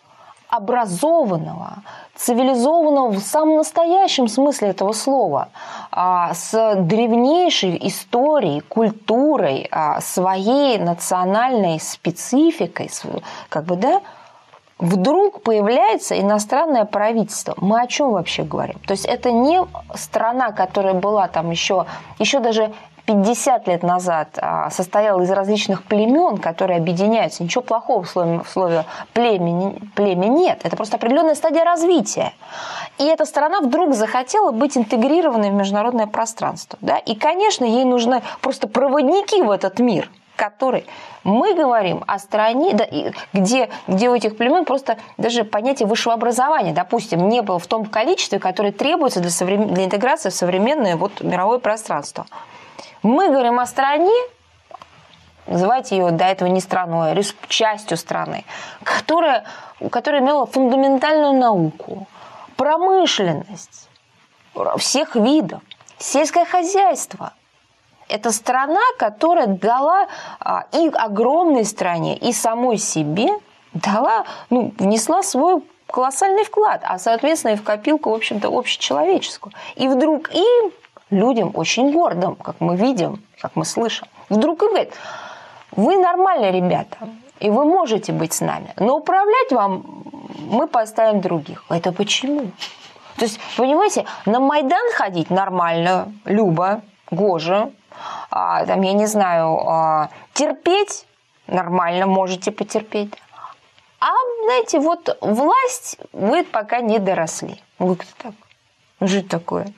образованного, цивилизованного в самом настоящем смысле этого слова, с древнейшей историей, культурой, своей национальной спецификой, как бы, да, вдруг появляется иностранное правительство. Мы о чем вообще говорим? То есть это не страна, которая была там еще, еще даже пятьдесят лет назад состояла из различных племен, которые объединяются. Ничего плохого в слове, в слове племя, племя нет. Это просто определенная стадия развития. И эта страна вдруг захотела быть интегрированной в международное пространство. Да? И, конечно, ей нужны просто проводники в этот мир, который... Мы говорим о стране, да, где, где у этих племен просто даже понятие высшего образования, допустим, не было в том количестве, которое требуется для, современ... для интеграции в современное вот, мировое пространство. Мы говорим о стране, называйте ее до этого не страной, а частью страны, которая, которая имела фундаментальную науку, промышленность всех видов, сельское хозяйство. Это страна, которая дала и огромной стране, и самой себе дала, ну, внесла свой колоссальный вклад, а, соответственно, и в копилку, в общем-то, общечеловеческую. И вдруг им, людям очень гордым, как мы видим, как мы слышим, вдруг им говорят: вы нормальные ребята, и вы можете быть с нами, но управлять вам мы поставим других. Это почему? То есть, понимаете, на Майдан ходить нормально, Люба, Гожа, а, там, я не знаю, а, терпеть нормально, можете потерпеть. А, знаете, вот власть вы пока не доросли. Вы кто так? Жить такое.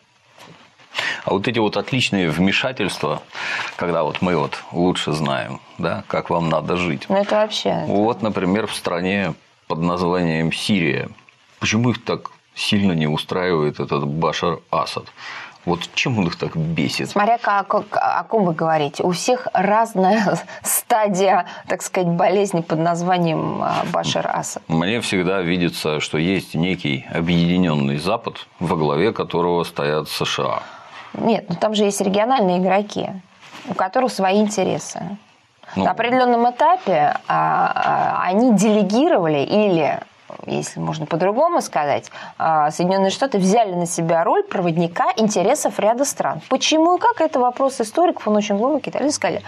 А вот эти вот отличные вмешательства, когда вот мы вот лучше знаем, да, как вам надо жить. Ну, это вообще... Вот, например, в стране под названием Сирия. Почему их так сильно не устраивает этот Башар Асад? Вот чем он их так бесит? Смотря как, о ком вы говорите. У всех разная стадия, так сказать, болезни под названием Башар Асад. Мне всегда видится, что есть некий объединенный Запад, во главе которого стоят США. Нет, ну там же есть региональные игроки, у которых свои интересы. Ну, на определенном этапе а, а, они делегировали или... если можно по-другому сказать, Соединенные Штаты взяли на себя роль проводника интересов ряда стран. Почему и как? Это вопрос историков, он очень глубокий. Они сказали: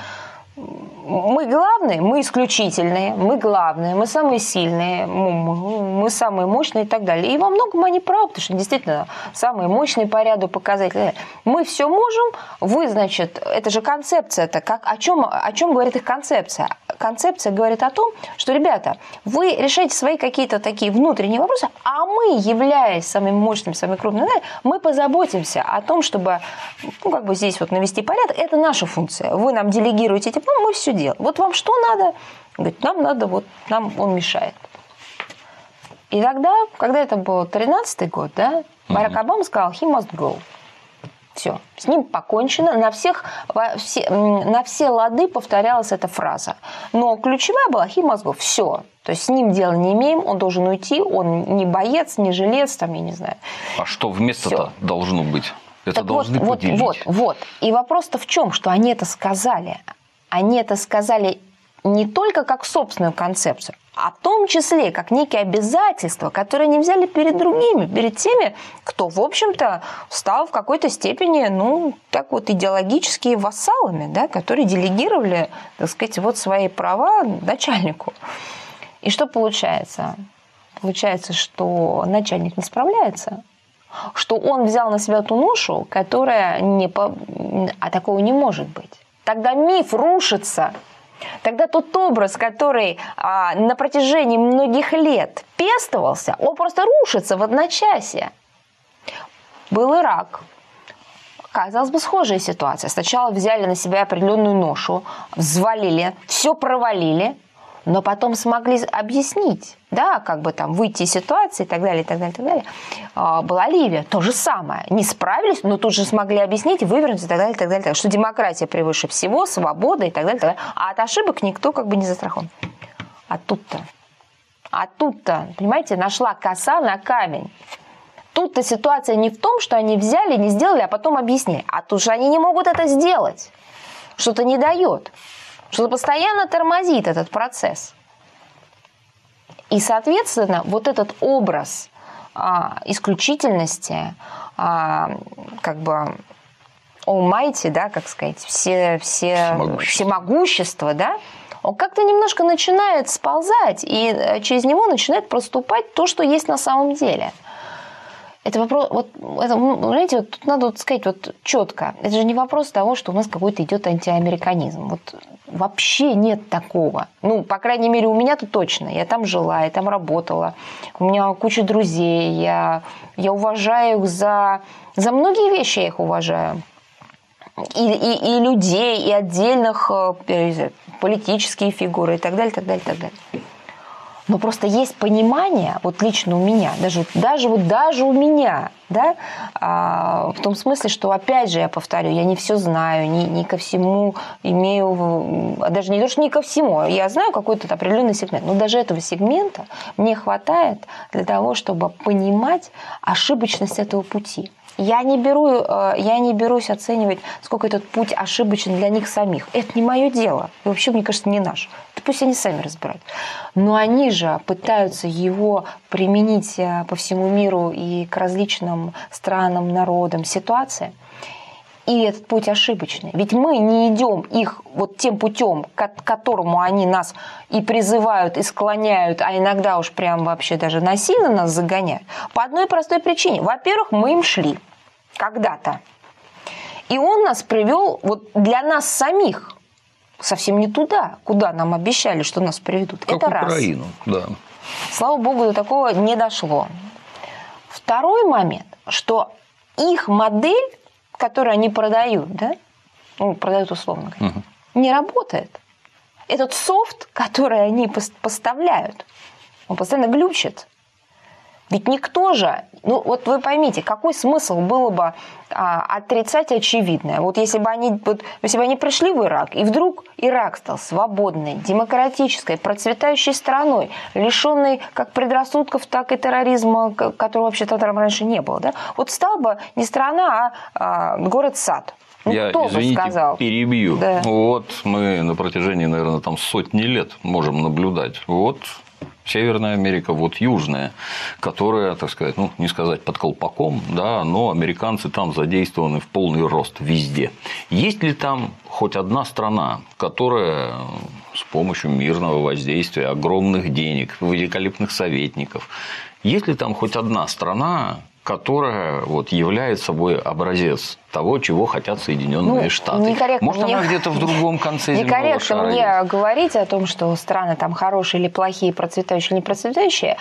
мы главные, мы исключительные, мы главные, мы самые сильные, мы самые мощные и так далее. И во многом они правы, потому что действительно самые мощные по ряду показателей. Мы все можем, вы, значит, это же концепция-то, как, о чем, о чем говорит их концепция? Концепция говорит о том, что, ребята, вы решаете свои какие-то такие внутренние вопросы, а мы, являясь самыми мощными, самыми крупными, мы позаботимся о том, чтобы, ну, как бы здесь вот навести порядок. Это наша функция. Вы нам делегируете эти, ну, мы все делаем. Вот вам что надо? Говорит, нам надо, вот нам он мешает. И тогда, когда это был тринадцатый год, да, Барак Обама сказал: he must go. Все, с ним покончено. На, всех, все, на все лады повторялась эта фраза. Но ключевая была: he must go. Все. То есть с ним дела не имеем, он должен уйти, он не боец, не жилец, там, я не знаю. А что вместо-то Всё. должно быть? Это так должны вот, поделить. Вот, вот, вот. И вопрос-то в чем? Что они это сказали. Они это сказали не только как собственную концепцию, а в том числе как некие обязательства, которые они взяли перед другими, перед теми, кто, в общем-то, стал в какой-то степени, ну, так вот, идеологическими вассалами, да, которые делегировали, так сказать, вот свои права начальнику. И что получается? Получается, что начальник не справляется, что он взял на себя ту ношу, которая не по... а такого не может быть. Тогда миф рушится. Тогда тот образ, который а, на протяжении многих лет пестовался, он просто рушится в одночасье. Был Ирак. Казалось бы, схожая ситуация. Сначала взяли на себя определенную ношу, взвалили, все провалили, но потом смогли объяснить, да, как бы там выйти из ситуации и так далее, и так далее, и так далее. А, была Ливия, то же самое. Не справились, но тут же смогли объяснить, вывернуть и так далее, и так далее, и так далее. Что демократия превыше всего, свобода и так далее, и так далее. А от ошибок никто как бы не застрахован. А тут-то, а тут-то, понимаете, нашла коса на камень. Тут-то ситуация не в том, что они взяли, не сделали, а потом объяснили. А тут же они не могут это сделать. Что-то не дает. Что-то постоянно тормозит этот процесс. И, соответственно, вот этот образ а, исключительности, а, как бы almighty, да, как сказать, все, все, всемогущество. всемогущество, да, он как-то немножко начинает сползать, и через него начинает проступать то, что есть на самом деле. Это вопрос, вот, это, знаете, вот тут надо вот сказать вот четко. Это же не вопрос того, что у нас какой-то идет антиамериканизм. Вот вообще нет такого. Ну, по крайней мере, у меня-то точно. Я там жила, я там работала. У меня куча друзей. Я, я уважаю их за... За многие вещи я их уважаю. И, и, и людей, и отдельных политические фигуры, и так далее, так далее, так далее. Но просто есть понимание, вот лично у меня, даже, даже, вот, даже у меня, да, а, в том смысле, что, опять же, я повторю, я не все знаю, не, не ко всему имею, даже не то, что не ко всему, я знаю какой-то определенный сегмент, но даже этого сегмента мне хватает для того, чтобы понимать ошибочность этого пути. Я не, беру, я не берусь оценивать, сколько этот путь ошибочен для них самих. Это не мое дело. И вообще, мне кажется, не наше. Это пусть они сами разбирают. Но они же пытаются его применить по всему миру и к различным странам, народам, ситуациям. И этот путь ошибочный. Ведь мы не идем их вот тем путем, к которому они нас и призывают, и склоняют, а иногда уж прям вообще даже насильно нас загоняют. По одной простой причине. Во-первых, мы им шли когда-то. И он нас привел вот для нас самих совсем не туда, куда нам обещали, что нас приведут. Как это раз. Украину, да. Слава богу, до такого не дошло. Второй момент, что их модель, которые они продают, да, ну, продают условно говоря, угу. не работает. Этот софт, который они поставляют, он постоянно глючит. Ведь никто же, ну вот вы поймите, какой смысл было бы а, отрицать очевидное. Вот если бы они, вот, если бы они пришли в Ирак, и вдруг Ирак стал свободной, демократической, процветающей страной, лишенной как предрассудков, так и терроризма, которого вообще-то там раньше не было. Да? Вот стал бы не страна, а, а город-сад. Ну, Я, кто извините, бы сказал? перебью. Да. Вот мы на протяжении, наверное, там сотни лет можем наблюдать. Вот Северная Америка, вот Южная, которая, так сказать, ну, не сказать под колпаком, да, но американцы там задействованы в полный рост везде. Есть ли там хоть одна страна, которая с помощью мирного воздействия, огромных денег, великолепных советников, есть ли там хоть одна страна, которая вот является собой образец того, чего хотят Соединенные ну, Штаты? Может, мне... она где-то в другом конце земного шара? Некорректно мне говорить о том, что страны там хорошие или плохие, процветающие или не процветающие.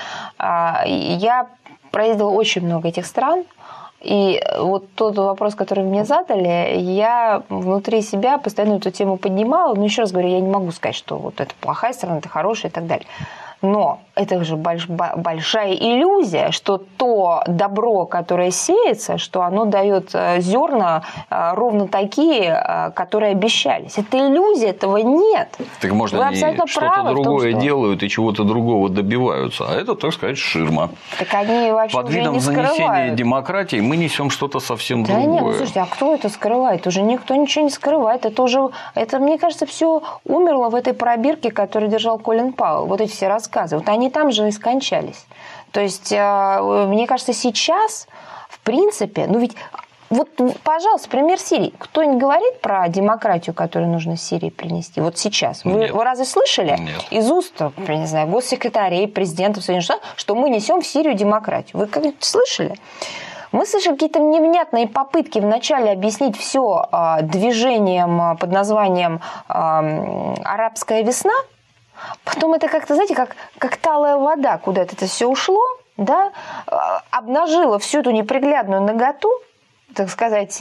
Я проездила очень много этих стран. И вот тот вопрос, который мне задали, я внутри себя постоянно эту тему поднимала. Но еще раз говорю, я не могу сказать, что вот это плохая страна, это хорошая и так далее. Но это же большая иллюзия, что то добро, которое сеется, что оно дает зерна ровно такие, которые обещались. Это иллюзия, этого нет. Так может, Вы они что-то другое том, что... делают и чего-то другого добиваются. А это, так сказать, ширма. Так они вообще под видом не занесения скрывают. демократии мы несем что-то совсем да другое. Да нет, ну, слушайте, а кто это скрывает? Уже никто ничего не скрывает. Это уже, это, мне кажется, все умерло в этой пробирке, которую держал Колин Пауэлл. Вот эти все рассказы. Вот они там же и скончались. То есть, мне кажется, сейчас, в принципе, ну ведь, вот, пожалуйста, пример Сирии. Кто-нибудь говорит про демократию, которую нужно Сирии принести? Вот сейчас. Вы, вы разве слышали Нет. из уст, не знаю, госсекретарей, президентов Соединенных Штатов, что мы несем в Сирию демократию? Вы как-нибудь слышали? Мы слышали какие-то невнятные попытки вначале объяснить все движением под названием «Арабская весна». Потом это как-то, знаете, как, как талая вода, куда-то это все ушло, да, обнажило всю эту неприглядную наготу, так сказать,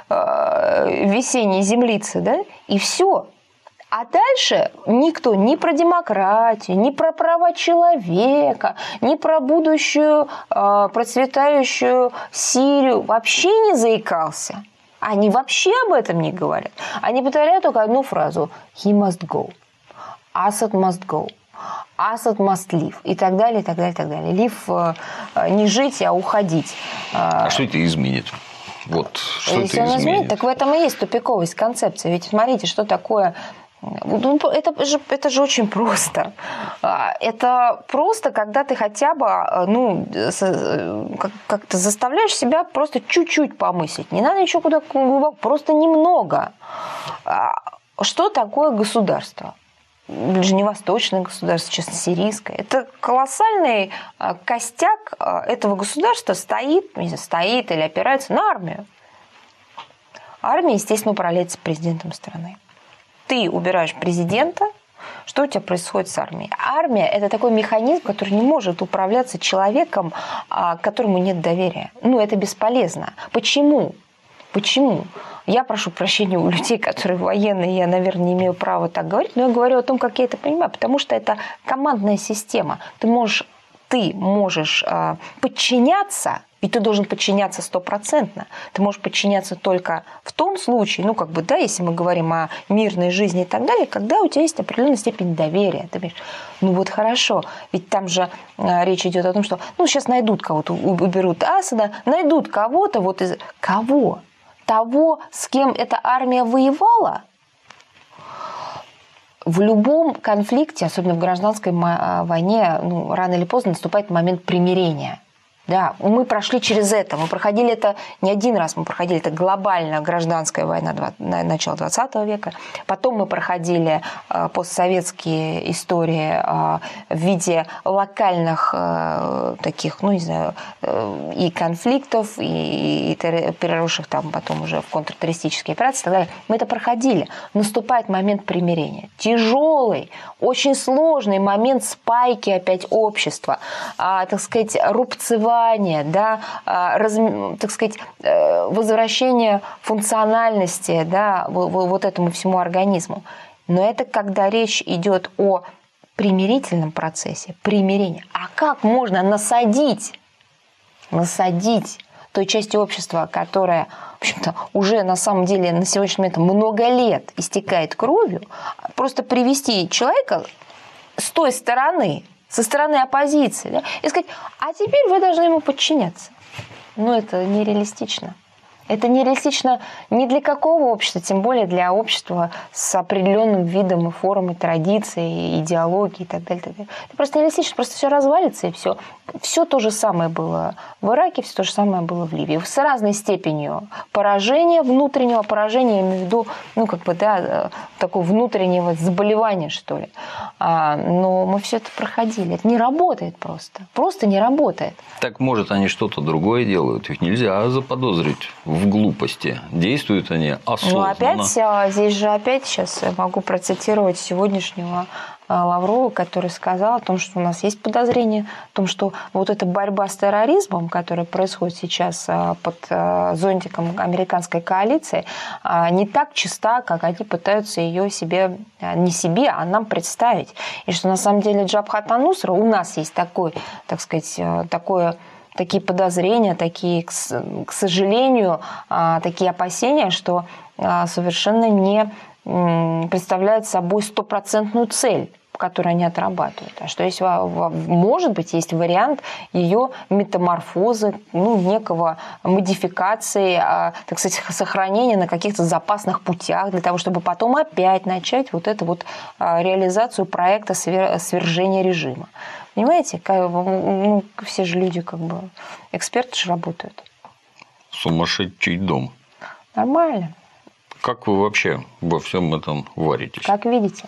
весенней землицы, да, и все. А дальше никто ни про демократию, ни про права человека, ни про будущую процветающую Сирию вообще не заикался. Они вообще об этом не говорят. Они повторяют только одну фразу «He must go». Assad must go, Assad must live, и так далее, и так далее, и так далее. Live не жить, а уходить. А что это изменит? Вот, что Если это он изменит? изменит, так в этом и есть тупиковость концепции. Ведь смотрите, что такое Это же, это же очень просто. Это просто, когда ты хотя бы ну, как-то заставляешь себя просто чуть-чуть помыслить. Не надо ничего куда глубоко, просто немного. Что такое государство? Ближневосточное государство, честно, сирийское. Это колоссальный костяк этого государства стоит, не знаю, стоит или опирается на армию. Армия, естественно, управляется президентом страны. Ты убираешь президента, что у тебя происходит с армией? Армия – это такой механизм, который не может управляться человеком, которому нет доверия. Ну, это бесполезно. Почему? Почему? Я прошу прощения у людей, которые военные, я, наверное, не имею права так говорить, но я говорю о том, как я это понимаю, потому что это командная система. Ты можешь, ты можешь подчиняться, ведь ты должен подчиняться стопроцентно. Ты можешь подчиняться только в том случае, ну, как бы, да, если мы говорим о мирной жизни и так далее, когда у тебя есть определенная степень доверия. Ты говоришь, ну, вот хорошо, ведь там же а, речь идет о том, что, ну, сейчас найдут кого-то, уберут Асада, найдут кого-то, вот из... Кого? Того, с кем эта армия воевала? В любом конфликте, особенно в гражданской войне, ну, рано или поздно наступает момент примирения. Да, мы прошли через это, мы проходили это не один раз, мы проходили это глобальная гражданская война начала двадцатого века, потом мы проходили постсоветские истории в виде локальных таких, ну не знаю, и конфликтов, и переросших там потом уже в контртеррористические операции и так далее. Мы это проходили. Наступает момент примирения. Тяжелый, очень сложный момент спайки опять общества, так сказать, рубцевания, да, раз, так сказать, возвращение функциональности, да, вот этому всему организму. Но это когда речь идет о примирительном процессе, примирении. А как можно насадить, насадить той части общества, которая, в общем-то, уже на самом деле на сегодняшний момент много лет истекает кровью, просто привести человека с той стороны, со стороны оппозиции, да, и сказать, а теперь вы должны ему подчиняться. Ну, это нереалистично. Это нереалистично ни для какого общества, тем более для общества с определенным видом и формой традиций, идеологии и так далее. Так далее. Это просто нереалистично, просто все развалится и все. Все то же самое было в Ираке, все то же самое было в Ливии. С разной степенью поражения, внутреннего поражения, я имею в виду, ну, как бы, да, такого внутреннего заболевания, что ли. А, но мы все это проходили. Это не работает просто. Просто не работает. Так, может, они что-то другое делают? Их нельзя заподозрить в глупости. Действуют они осознанно. Ну, опять, здесь же опять сейчас могу процитировать сегодняшнего Лаврова, который сказал о том, что у нас есть подозрение, о том, что вот эта борьба с терроризмом, которая происходит сейчас под зонтиком американской коалиции, не так чиста, как они пытаются ее себе, не себе, а нам представить. И что на самом деле Джабхат ан-Нусра, у нас есть такой, так сказать, такое... такие подозрения, такие, к сожалению, такие опасения, что совершенно не представляют собой стопроцентную цель, которую они отрабатывают. А что есть, может быть, есть вариант ее метаморфозы, ну, некого модификации, так сказать, сохранения на каких-то запасных путях для того, чтобы потом опять начать вот эту вот реализацию проекта свержения режима. Понимаете, ну, все же люди, как бы, эксперты же работают. Сумасшедший дом. Нормально. Как вы вообще во всем этом варитесь? Как видите.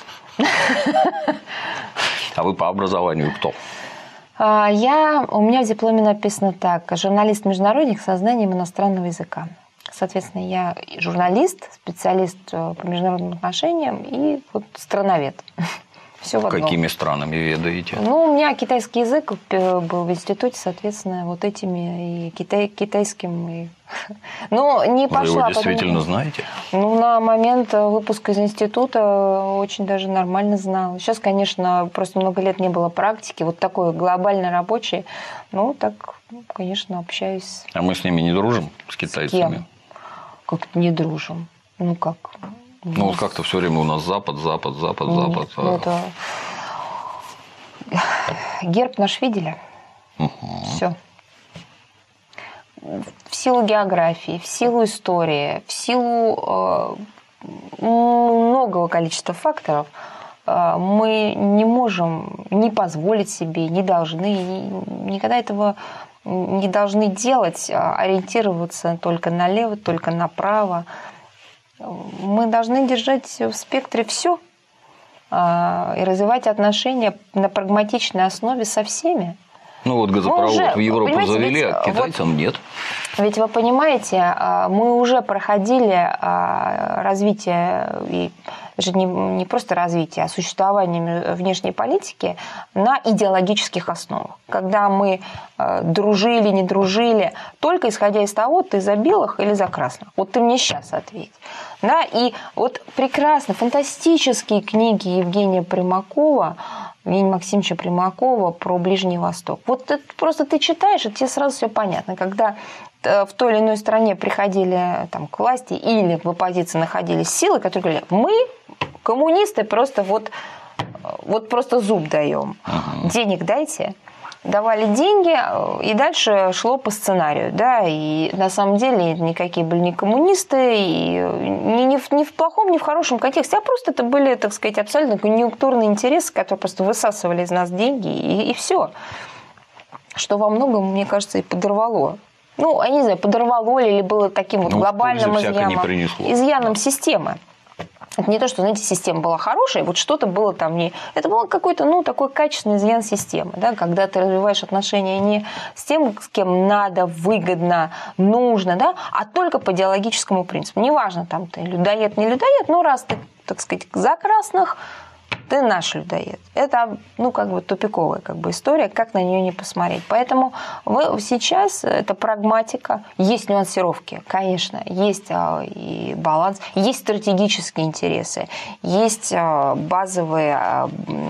А вы по образованию кто? Я, у меня в дипломе написано так: журналист-международник с знанием иностранного языка. Соответственно, я журналист, специалист по международным отношениям и вот страновед. Все в одном. Какими странами ведаете? Ну, у меня китайский язык был в институте, соответственно, вот этими и китай, китайским. И... Но не пошла. Вы его действительно потому... знаете? Ну, на момент выпуска из института очень даже нормально знала. Сейчас, конечно, просто много лет не было практики. Вот такой глобально рабочий. Ну, так, конечно, общаюсь. А мы с ними не дружим, с китайцами? С кем? Как-то не дружим. Ну, как... Ну, вот как-то все время у нас Запад, Запад, Запад, Нет, Запад. Ну, это... Герб наш видели? Угу. Все. В силу географии, в силу истории, в силу многого количества факторов мы не можем не позволить себе, не должны, никогда этого не должны делать, ориентироваться только налево, только направо. Мы должны держать в спектре все и развивать отношения на прагматичной основе со всеми. Ну вот газопровод уже, в Европу завели, ведь, а китайцам вот, нет. Ведь вы понимаете, мы уже проходили развитие, и даже не, не просто развитие, а существование внешней политики на идеологических основах. Когда мы дружили, не дружили, только исходя из того, ты за белых или за красных. Вот ты мне сейчас ответь. Да, и вот прекрасно, фантастические книги Евгения Примакова, Евгения Максимовича Примакова про Ближний Восток. Вот это просто ты читаешь, и тебе сразу все понятно. Когда в той или иной стране приходили там, к власти или в оппозиции находились силы, которые говорили, мы, коммунисты, просто вот, вот просто зуб даем. Ага. Денег дайте. Давали деньги, и дальше шло по сценарию. Да? И на самом деле никакие были не коммунисты, и ни, ни, в, ни в плохом, ни в хорошем контексте, а просто это были, так сказать, абсолютно конъюнктурные интересы, которые просто высасывали из нас деньги, и, и все. Что во многом, мне кажется, и подорвало. Ну, я не знаю, подорвало ли, или было таким вот ну, глобальным изъяном, изъяном системы. Это не то, что, знаете, система была хорошая, вот что-то было там не... Это был какой-то, ну, такой качественный изъян системы, да, когда ты развиваешь отношения не с тем, с кем надо, выгодно, нужно, да, а только по идеологическому принципу. Неважно, там ты людоед, не людоед, но раз ты, так сказать, за красных, ты наш людоед. Это, ну, как бы тупиковая как бы история, как на нее не посмотреть. Поэтому вы сейчас, это прагматика, есть нюансировки, конечно, есть и баланс, есть стратегические интересы, есть базовые,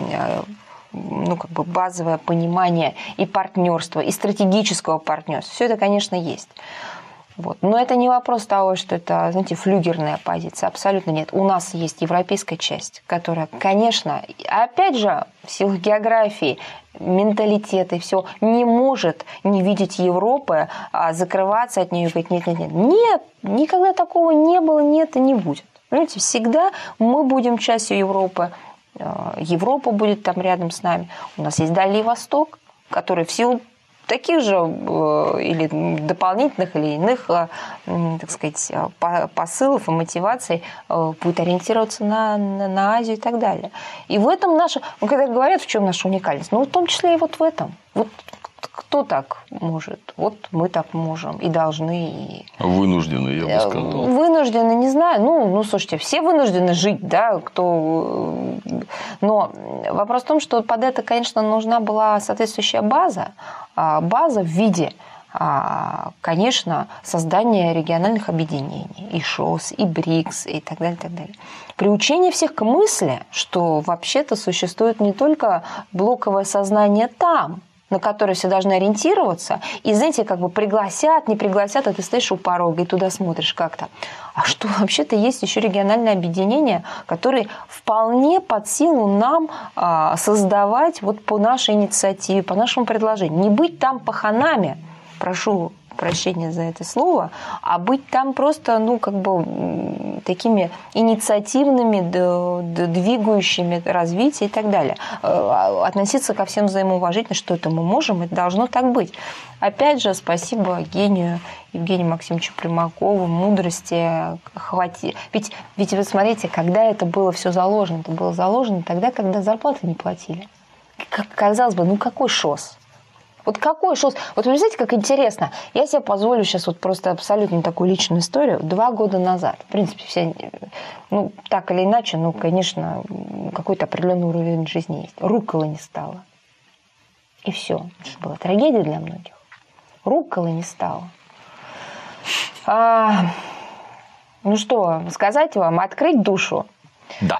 ну, как бы базовое понимание и партнерства, и стратегического партнерства. Все это, конечно, есть. Вот. Но это не вопрос того, что это, знаете, флюгерная позиция. Абсолютно нет. У нас есть европейская часть, которая, конечно, опять же, в силу географии, менталитета и все, не может не видеть Европы, закрываться от нее и говорить, нет, нет, нет. Нет, никогда такого не было, нет и не будет. Понимаете, всегда мы будем частью Европы. Европа будет там рядом с нами. У нас есть Дальний Восток, который в силу таких же или дополнительных, или иных, так сказать, посылов и мотиваций будет ориентироваться на, на, на Азию и так далее. И в этом наша... Ну, когда говорят, в чем наша уникальность, ну, в том числе и вот в этом. Вот кто так может? Вот мы так можем и должны. И... Вынуждены, я бы сказал. Вынуждены, не знаю. Ну, ну, слушайте, все вынуждены жить, да, кто... Но вопрос в том, что под это, конечно, нужна была соответствующая база. База в виде, конечно, создания региональных объединений, и ШОС, и БРИКС, и так далее, и так далее. Приучение всех к мысли, что вообще-то существует не только блоковое сознание там, на которые все должны ориентироваться, и, знаете, как бы пригласят, не пригласят, а ты стоишь у порога и туда смотришь как-то. А что вообще-то есть еще региональные объединения, которые вполне под силу нам а, создавать вот по нашей инициативе, по нашему предложению. Не быть там паханами, прошу прощения за это слово, а быть там просто, ну, как бы такими инициативными, двигающими развитие и так далее. Относиться ко всем взаимоуважительно, что это мы можем, это должно так быть. Опять же, спасибо гению Евгению Максимовичу Примакову, мудрости, хватит. Ведь, ведь вы смотрите, когда это было все заложено, это было заложено тогда, когда зарплаты не платили. Как, казалось бы, ну какой ШОС? Вот какой ШОС? Вот вы знаете, как интересно. Я себе позволю сейчас вот просто абсолютно такую личную историю. Два года назад, в принципе, все, ну, так или иначе, ну, конечно, какой-то определенный уровень жизни есть. Рукколы не стало. И все. Это была трагедия для многих. Рукколы не стало. А, ну что, сказать вам, открыть душу? Да.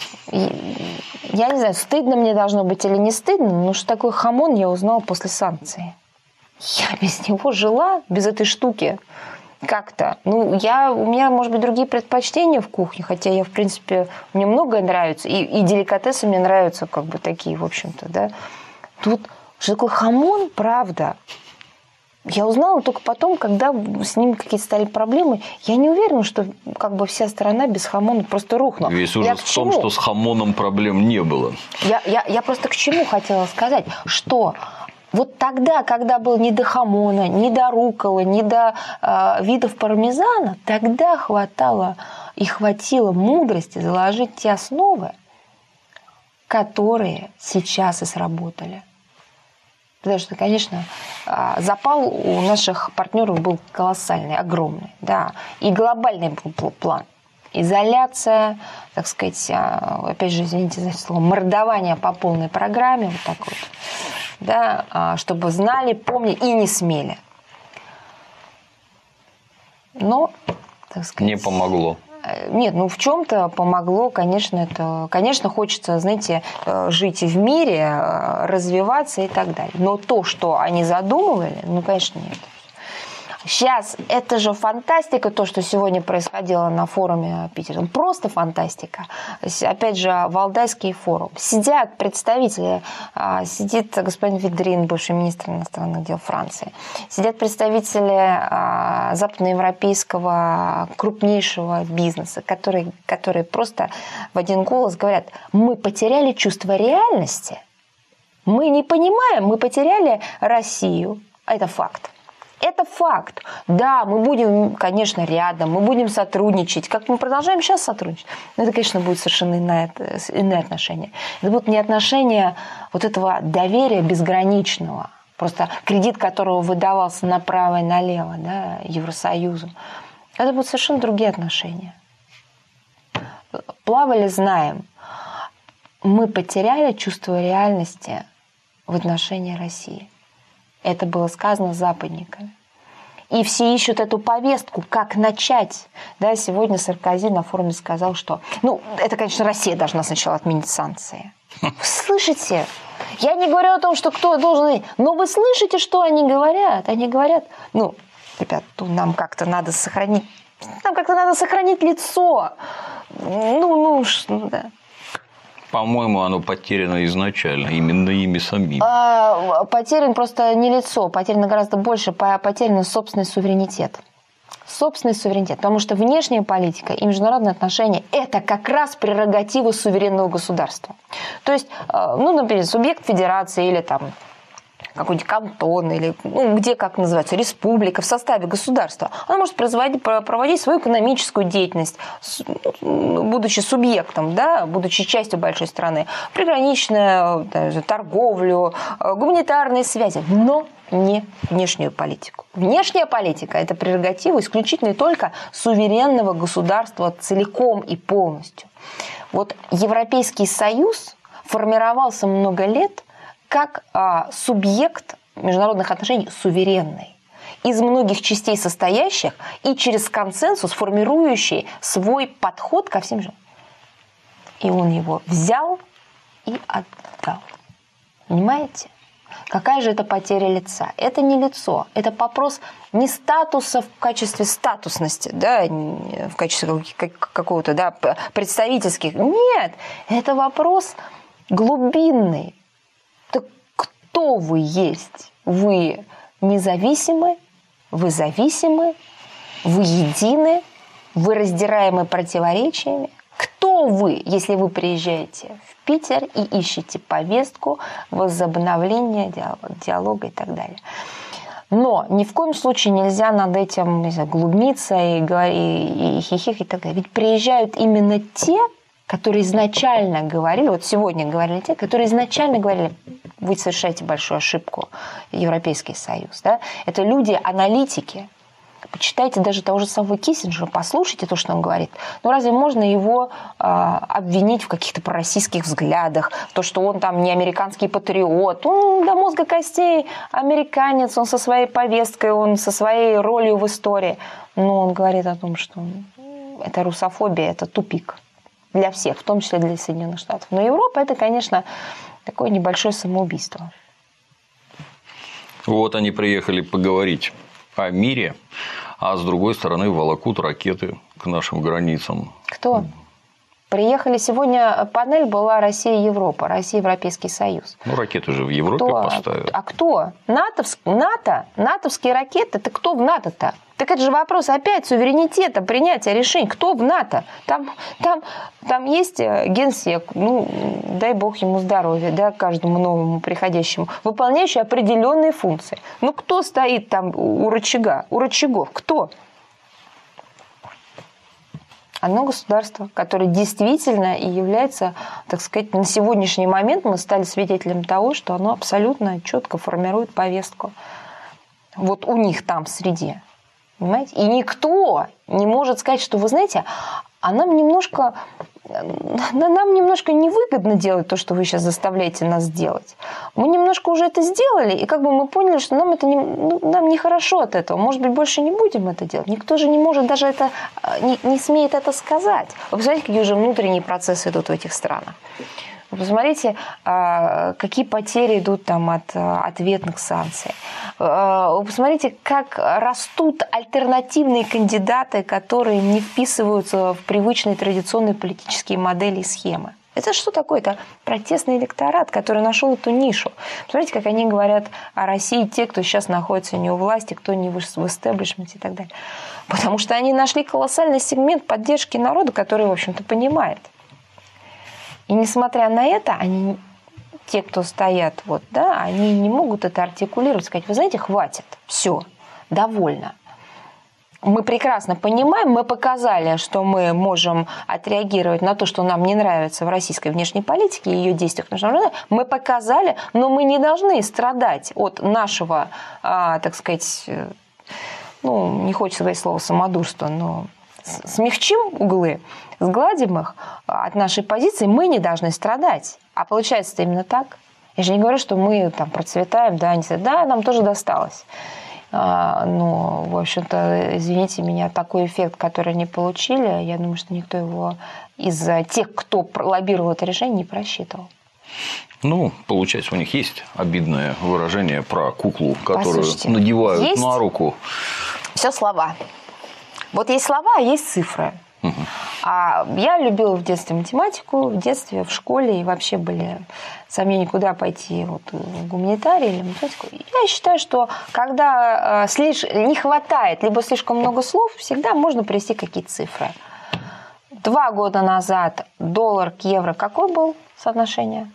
Я не знаю, стыдно мне должно быть или не стыдно, но что такое хамон, я узнала после санкций. Я без него жила, без этой штуки как-то. Ну, я, у меня, может быть, другие предпочтения в кухне, хотя я, в принципе, мне многое нравится, и, и деликатесы мне нравятся, как бы такие, в общем-то, да. Тут что такое хамон, правда. Я узнала только потом, когда с ним какие-то стали проблемы. Я не уверена, что как бы вся страна без Хамона просто рухнула. Весь ужас в том, что с Хамоном проблем не было. Я, я, я просто к чему хотела сказать, что вот тогда, когда был не до хамона, не до рукколы, не до э, видов пармезана, тогда хватало и хватило мудрости заложить те основы, которые сейчас и сработали. Потому что, конечно, запал у наших партнеров был колоссальный, огромный. Да. И глобальный был план. Изоляция, так сказать, опять же, извините за слово, мордование по полной программе, вот так вот, да, чтобы знали, помнили и не смели. Но, так сказать... Не помогло. Нет, ну в чем-то помогло, конечно, это, конечно, хочется, знаете, жить в мире, развиваться и так далее. Но то, что они задумывали, ну, конечно, нет. Сейчас это же фантастика, то, что сегодня происходило на форуме Питера. Просто фантастика. Опять же, Валдайский форум. Сидят представители, сидит господин Ведрин, бывший министр иностранных дел Франции, сидят представители западноевропейского крупнейшего бизнеса, которые, которые просто в один голос говорят: мы потеряли чувство реальности, мы не понимаем, мы потеряли Россию. Это факт. Это факт. Да, мы будем, конечно, рядом, мы будем сотрудничать, как мы продолжаем сейчас сотрудничать. Но это, конечно, будет совершенно иное, иное отношение. Это будут не отношения вот этого доверия безграничного, просто кредит которого выдавался направо и налево, да, Евросоюзу. Это будут совершенно другие отношения. Плавали, знаем. Мы потеряли чувство реальности в отношении России. Это было сказано западниками. И все ищут эту повестку, как начать. Да, сегодня Саркози на форуме сказал, что... Ну, это, конечно, Россия должна сначала отменить санкции. Вы слышите? Я не говорю о том, что кто должен... Но вы слышите, что они говорят? Они говорят, ну, ребят, нам как-то надо сохранить... Нам как-то надо сохранить лицо. Ну, ну, да. По-моему, оно потеряно изначально, именно ими самими. А, потерян просто не лицо, потеряно гораздо больше, потерян собственный суверенитет. Собственный суверенитет. Потому что внешняя политика и международные отношения – это как раз прерогатива суверенного государства. То есть, ну, например, субъект федерации или там какой-нибудь кантон, или ну, где, как называется, республика в составе государства, она может производить, проводить свою экономическую деятельность, будучи субъектом, да, будучи частью большой страны, приграничную даже, торговлю, гуманитарные связи, но не внешнюю политику. Внешняя политика – это прерогатива исключительно и только суверенного государства целиком и полностью. Вот Европейский Союз формировался много лет как а, субъект международных отношений суверенный, из многих частей состоящих и через консенсус формирующий свой подход ко всем же. И он его взял и отдал. Понимаете? Какая же это потеря лица? Это не лицо, это вопрос не статуса в качестве статусности, да, в качестве какого-то да, представительских. Нет, это вопрос глубинный. Кто вы есть? Вы независимы, вы зависимы, вы едины, вы раздираемы противоречиями. Кто вы, если вы приезжаете в Питер и ищете повестку, возобновление диалога и так далее? Но ни в коем случае нельзя над этим не знаю, глумиться и, и, и хихих и так далее. Ведь приезжают именно те, которые изначально говорили, вот сегодня говорили те, которые изначально говорили, вы совершаете большую ошибку, Европейский Союз. Да? Это люди-аналитики. Почитайте даже того же самого Киссинджера, послушайте то, что он говорит. Ну разве можно его э, обвинить в каких-то пророссийских взглядах, в то, что он там не американский патриот, он до мозга костей американец, он со своей повесткой, он со своей ролью в истории. Но он говорит о том, что это русофобия, это тупик. Для всех, в том числе для Соединенных Штатов. Но Европа – это, конечно, такое небольшое самоубийство. Вот они приехали поговорить о мире, а с другой стороны волокут ракеты к нашим границам. Кто? Приехали сегодня, панель была Россия-Европа, Россия-Европейский Союз. Ну, ракеты же в Европе кто? поставят. А кто? НАТОвск... НАТО? НАТОвские ракеты? Ты кто в НАТО-то? Так это же вопрос опять суверенитета, принятия решений. Кто в НАТО? Там, там, там есть генсек, ну, дай бог ему здоровья, да, каждому новому приходящему, выполняющий определенные функции. Ну, кто стоит там у рычага, у рычагов? Кто? Одно государство, которое действительно и является, так сказать, на сегодняшний момент мы стали свидетелем того, что оно абсолютно четко формирует повестку. Вот у них там в среде. Понимаете? И никто не может сказать, что, вы знаете, а нам немножко, нам немножко невыгодно делать то, что вы сейчас заставляете нас делать. Мы немножко уже это сделали, и как бы мы поняли, что нам это не, ну, нам нехорошо от этого. Может быть, больше не будем это делать. Никто же не может даже это, не, не смеет это сказать. Вы посмотрите, какие уже внутренние процессы идут в этих странах. Вы посмотрите, какие потери идут там от ответных санкций. Вы посмотрите, как растут альтернативные кандидаты, которые не вписываются в привычные традиционные политические модели и схемы. Это что такое? Это протестный электорат, который нашел эту нишу. Посмотрите, как они говорят о России, те, кто сейчас находится не у власти, кто не в истеблишменте и так далее. Потому что они нашли колоссальный сегмент поддержки народа, который, в общем-то, понимает. И несмотря на это, они, те, кто стоят, вот, да, они не могут это артикулировать, сказать, вы знаете, хватит, все, довольно. Мы прекрасно понимаем, мы показали, что мы можем отреагировать на то, что нам не нравится в российской внешней политике и ее действиях. Мы показали, но мы не должны страдать от нашего, а, так сказать, ну, не хочется говорить слово самодурство, но смягчим углы, сгладим их от нашей позиции, мы не должны страдать. А получается это именно так. Я же не говорю, что мы там процветаем, да, не, да, нам тоже досталось. А, но, в общем-то, извините меня, такой эффект, который они получили, я думаю, что никто его из тех, кто лоббировал это решение, не просчитывал. Ну, получается, у них есть обидное выражение про куклу, которую Послушайте, надевают есть на руку. Все слова. Вот есть слова, а есть цифры. Угу. А я любила в детстве математику, в детстве, в школе, и вообще были сомнения, куда пойти, вот, в гуманитарий или математику. Я считаю, что когда э, слиш... не хватает, либо слишком много слов, всегда можно привести какие-то цифры. Два года назад доллар к евро какой был соотношение?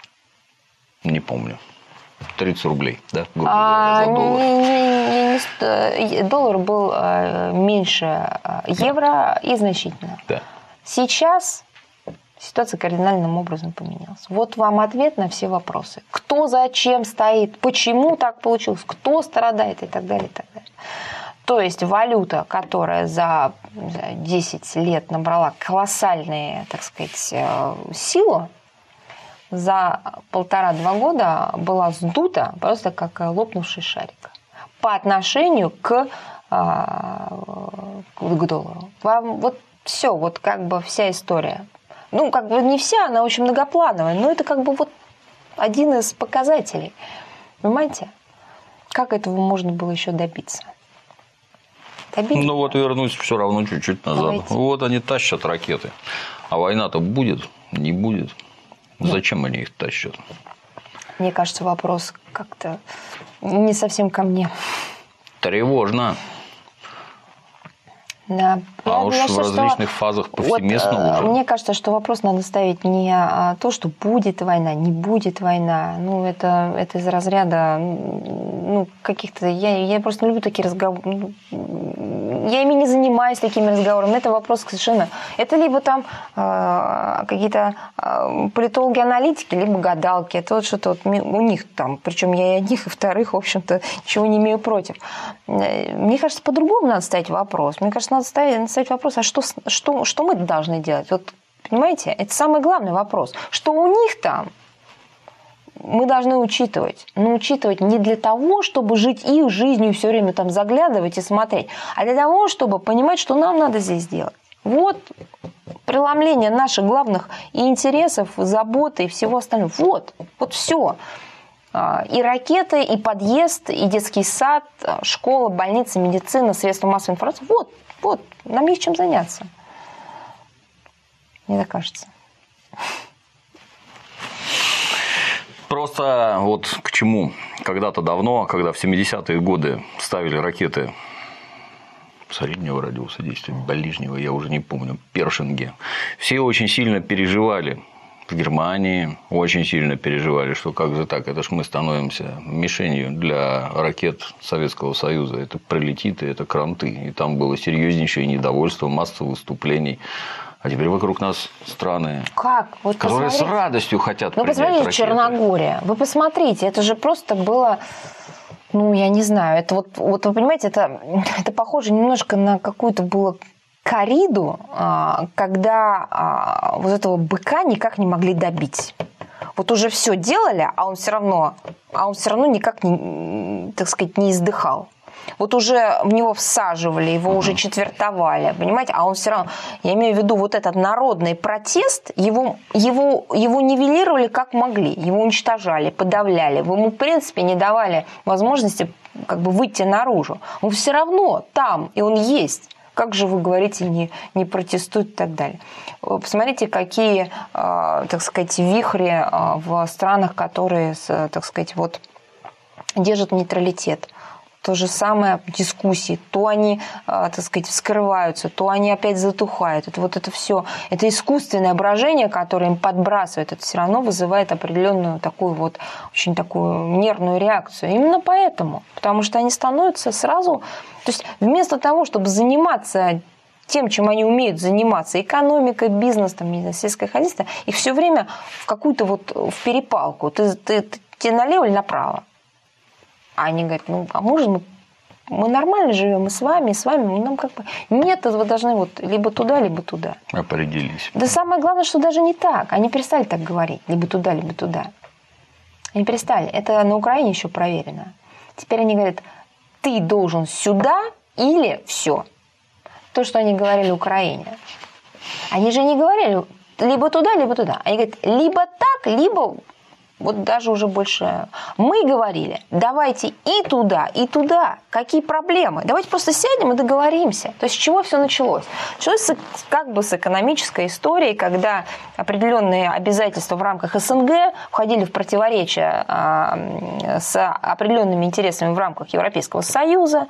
Не помню. тридцать рублей, да? А, за доллар. Не, не, не, доллар был меньше евро и значительно. Да. Сейчас ситуация кардинальным образом поменялась. Вот вам ответ на все вопросы. Кто зачем стоит, почему так получилось, кто страдает и так далее, и так далее. То есть валюта, которая за десять лет набрала колоссальную, так сказать, силу, за полтора-два года была сдута просто как лопнувший шарик по отношению к, к доллару. Вам вот все, вот как бы вся история. Ну, как бы не вся, она очень многоплановая, но это как бы вот один из показателей. Понимаете? Как этого можно было еще добиться? Добиться? Ну вот вернусь все равно чуть-чуть назад. Давайте. Вот они тащат ракеты. А война-то будет? Не будет. Нет. Зачем они их тащат? Мне кажется, вопрос как-то не совсем ко мне. Тревожно. Да. А Я уж думаю, в различных что... фазах повсеместно вот, уже. Мне кажется, что вопрос надо ставить не то, что будет война, не будет война. Ну, это, это из разряда ну, каких-то... Я, я просто не люблю такие разговоры. Я ими не занимаюсь, такими разговорами. Это вопрос совершенно... Это либо там э, какие-то э, политологи-аналитики, либо гадалки. Это вот что-то вот у них там. Причем я и одних, и вторых, в общем-то, ничего не имею против. Мне кажется, по-другому надо ставить вопрос. Мне кажется, надо ставить, ставить вопрос, а что, что, что мы должны делать? Вот, понимаете, это самый главный вопрос. Что у них там мы должны учитывать. Но учитывать не для того, чтобы жить их жизнью и все время там заглядывать и смотреть, а для того, чтобы понимать, что нам надо здесь делать. Вот преломление наших главных и интересов, заботы и всего остального. Вот, вот все. И ракеты, и подъезд, и детский сад, школа, больница, медицина, средства массовой информации. Вот, вот, нам есть чем заняться. Мне так кажется. Просто вот к чему. Когда-то давно, когда в семидесятые годы ставили ракеты среднего радиуса действия, ближнего, я уже не помню, Першинги, все очень сильно переживали. В Германии очень сильно переживали, что как же так, это ж мы становимся мишенью для ракет Советского Союза. Это прилетит, и это кранты. И там было серьезнейшее недовольство, масса выступлений. А теперь вокруг нас страны, как? Вот которые посмотрите. с радостью хотят Ну, принять посмотрите, ракеты. Черногория. Вы посмотрите, это же просто было... Ну, я не знаю, это вот, вот вы понимаете, это, это похоже немножко на какую-то было кориду, когда вот этого быка никак не могли добить. Вот уже все делали, а он все равно, а он все равно никак не, так сказать, не издыхал. Вот уже в него всаживали, его уже четвертовали, понимаете, а он все равно, я имею в виду вот этот народный протест, его, его, его нивелировали как могли, его уничтожали, подавляли, ему в принципе не давали возможности как бы выйти наружу. Он все равно там, и он есть. Как же вы говорите, не, не протестуют и так далее. Посмотрите, какие, так сказать, вихри в странах, которые, так сказать, вот, держат нейтралитет. То же самое дискуссии. То они, так сказать, вскрываются, то они опять затухают. Это вот это все, это искусственное брожение, которое им подбрасывает, это все равно вызывает определенную такую вот очень такую нервную реакцию. Именно поэтому. Потому что они становятся сразу... То есть вместо того, чтобы заниматься тем, чем они умеют заниматься, экономикой, бизнесом, не знаю, сельское хозяйство, их все время в какую-то вот в перепалку. Ты, ты, ты, ты налево или направо? А они говорят, ну, а может мы, мы нормально живем, и с вами, и с вами, нам как бы... Нет, вы должны вот либо туда, либо туда. Определились. Да самое главное, что даже не так. Они перестали так говорить, либо туда, либо туда. Они перестали. Это на Украине еще проверено. Теперь они говорят, ты должен сюда или все. То, что они говорили Украине. Они же не говорили либо туда, либо туда. Они говорят, либо так, либо... Вот даже уже больше... Мы говорили, давайте и туда, и туда. Какие проблемы? Давайте просто сядем и договоримся. То есть с чего все началось? Началось как бы с экономической истории, когда определенные обязательства в рамках СНГ входили в противоречие с определенными интересами в рамках Европейского Союза.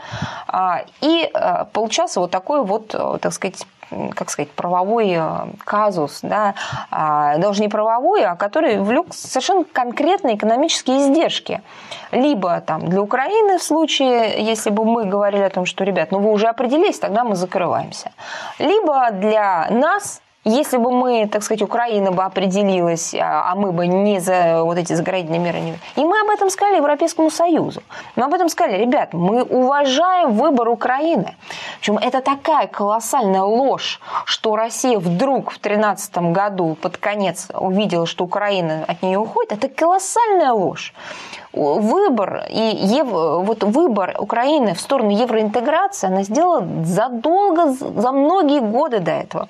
И получался вот такой вот, так сказать, как сказать, правовой казус, да, даже не правовой, а который влек совершенно конкретные экономические издержки. Либо там для Украины в случае, если бы мы говорили о том, что, ребят, ну вы уже определились, тогда мы закрываемся. Либо для нас, если бы мы, так сказать, Украина бы определилась, а мы бы не за вот эти заградительные меры не... И мы об этом сказали Европейскому Союзу. Мы об этом сказали, ребят, мы уважаем выбор Украины. Причем это такая колоссальная ложь, что Россия вдруг в две тысячи тринадцатом году под конец увидела, что Украина от нее уходит. Это колоссальная ложь. Выбор, и ев... вот выбор Украины в сторону евроинтеграции она сделала задолго, за многие годы до этого.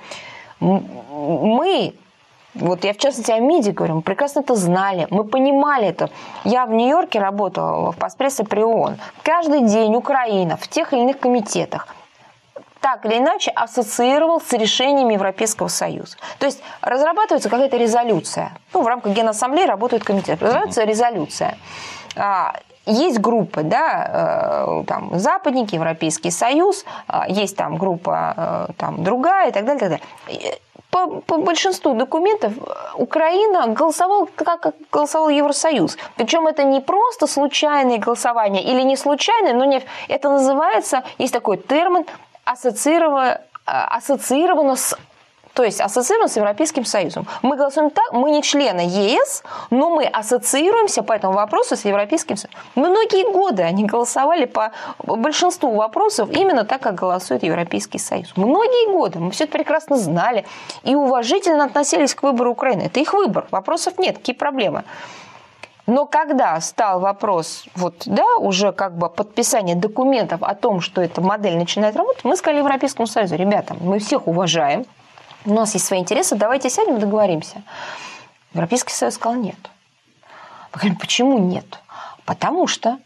Мы, вот я в частности о МИДе говорю, мы прекрасно это знали, мы понимали это. Я в Нью-Йорке работала в Паспрессе при ООН. Каждый день Украина в тех или иных комитетах так или иначе ассоциировалась с решениями Европейского Союза. То есть разрабатывается какая-то резолюция. Ну, в рамках Генассамблеи работает комитет. Разрабатывается резолюция. Есть группы, да, там, западники, Европейский Союз, есть там группа там, другая и так далее, и так далее. По, по большинству документов Украина голосовала, как голосовал Евросоюз. Причем это не просто случайное голосование или не случайное, но не, это называется, есть такой термин, ассоциировано, ассоциировано с... То есть ассоциируем с Европейским Союзом. Мы голосуем так, мы не члены ЕС, но мы ассоциируемся по этому вопросу с Европейским Союзом. Многие годы они голосовали по большинству вопросов именно так, как голосует Европейский Союз. Многие годы. Мы все это прекрасно знали и уважительно относились к выбору Украины. Это их выбор, вопросов нет, какие проблемы. Но когда стал вопрос, вот, да, уже как бы подписания документов о том, что эта модель начинает работать, мы сказали Европейскому Союзу, ребята, мы всех уважаем, у нас есть свои интересы, давайте сядем и договоримся. Европейский Союз сказал нет. Мы говорим, почему нет? Потому что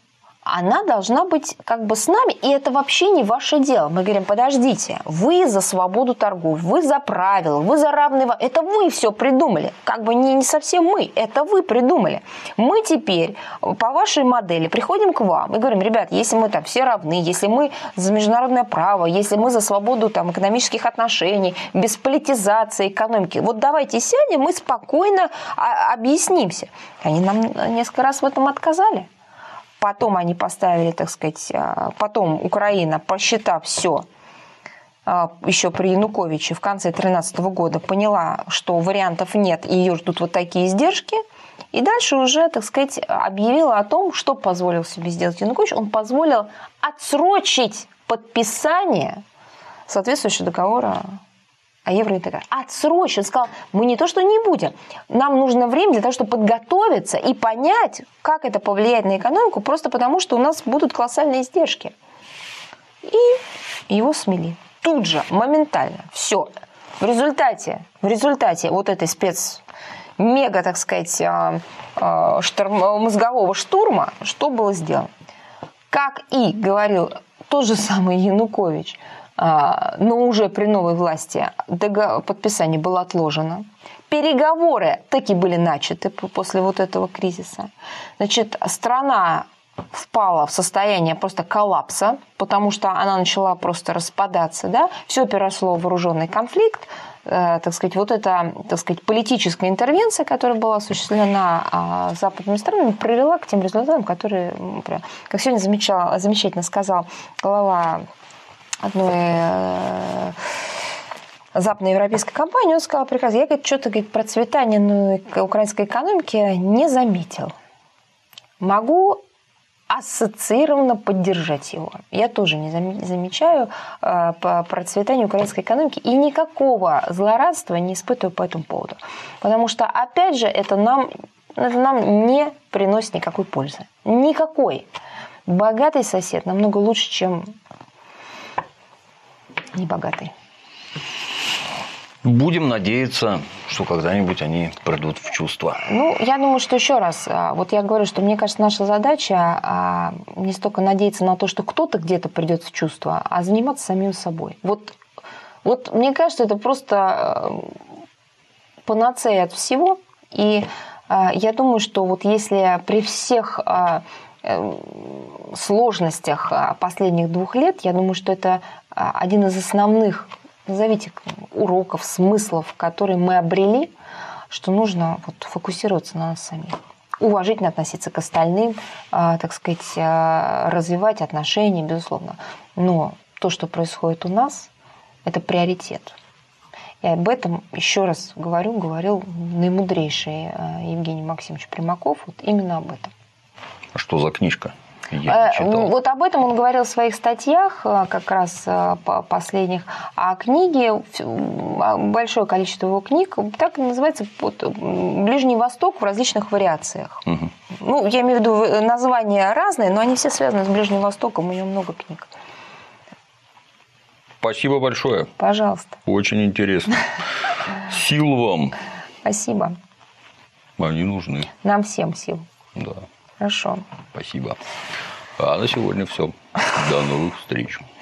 она должна быть как бы с нами, и это вообще не ваше дело. Мы говорим, подождите, вы за свободу торговли, вы за правила, вы за равные... Это вы все придумали. Как бы не, не совсем мы, это вы придумали. Мы теперь по вашей модели приходим к вам и говорим, ребят, если мы там все равны, если мы за международное право, если мы за свободу там, экономических отношений, без политизации экономики, вот давайте сядем, мы спокойно объяснимся. Они нам несколько раз в этом отказали. Потом они поставили, так сказать, потом Украина, посчитав все, еще при Януковиче в конце две тысячи тринадцатого года поняла, что вариантов нет, и ее ждут вот такие издержки. И дальше уже, так сказать, объявила о том, что позволил себе сделать Янукович. Он позволил отсрочить подписание соответствующего договора о евроинтеграции. Отсрочить. Он сказал, мы не то что не будем, нам нужно время для того, чтобы подготовиться и понять, как это повлияет на экономику, просто потому, что у нас будут колоссальные издержки. И его смели. Тут же, моментально. Все. В результате, в результате вот этой спец... мега, так сказать, шторм, мозгового штурма, что было сделано? Как и говорил тот же самый Янукович, но уже при новой власти подписание было отложено. Переговоры таки были начаты после вот этого кризиса. Значит, страна впала в состояние просто коллапса, потому что она начала просто распадаться, да? Все переросло в вооруженный конфликт. Так сказать, вот эта, так сказать, политическая интервенция, которая была осуществлена западными странами, привела к тем результатам, которые, как сегодня замечал, замечательно сказал глава одной западноевропейской компании, он сказал прекрасно, я, говорит, что-то, говорит, процветания ну, украинской экономики не заметил. Могу ассоциированно поддержать его. Я тоже не замечаю по процветанию украинской экономики и никакого злорадства не испытываю по этому поводу. Потому что, опять же, это нам, это нам не приносит никакой пользы. Никакой. Богатый сосед намного лучше, чем небогатый. Будем надеяться, что когда-нибудь они придут в чувство. Ну, я думаю, что еще раз, вот я говорю, что мне кажется, наша задача не столько надеяться на то, что кто-то где-то придет в чувство, а заниматься самим собой. Вот, вот мне кажется, это просто панацея от всего. И я думаю, что вот если при всех сложностях последних двух лет, я думаю, что это один из основных, назовите, уроков, смыслов, которые мы обрели, что нужно вот фокусироваться на нас самих. Уважительно относиться к остальным, так сказать, развивать отношения, безусловно. Но то, что происходит у нас, это приоритет. И об этом, еще раз говорю, говорил наимудрейший Евгений Максимович Примаков, вот именно об этом. А что за книжка? Я не читал. Вот об этом он говорил в своих статьях, как раз последних. А книги, большое количество его книг, так и называется «Ближний Восток» в различных вариациях. Угу. Ну, я имею в виду, названия разные, но они все связаны с Ближним Востоком, у него много книг. Спасибо большое. Пожалуйста. Очень интересно. Сил вам. Спасибо. Они нужны. Нам всем сил. Да. Хорошо. Спасибо. А на сегодня все. До новых встреч.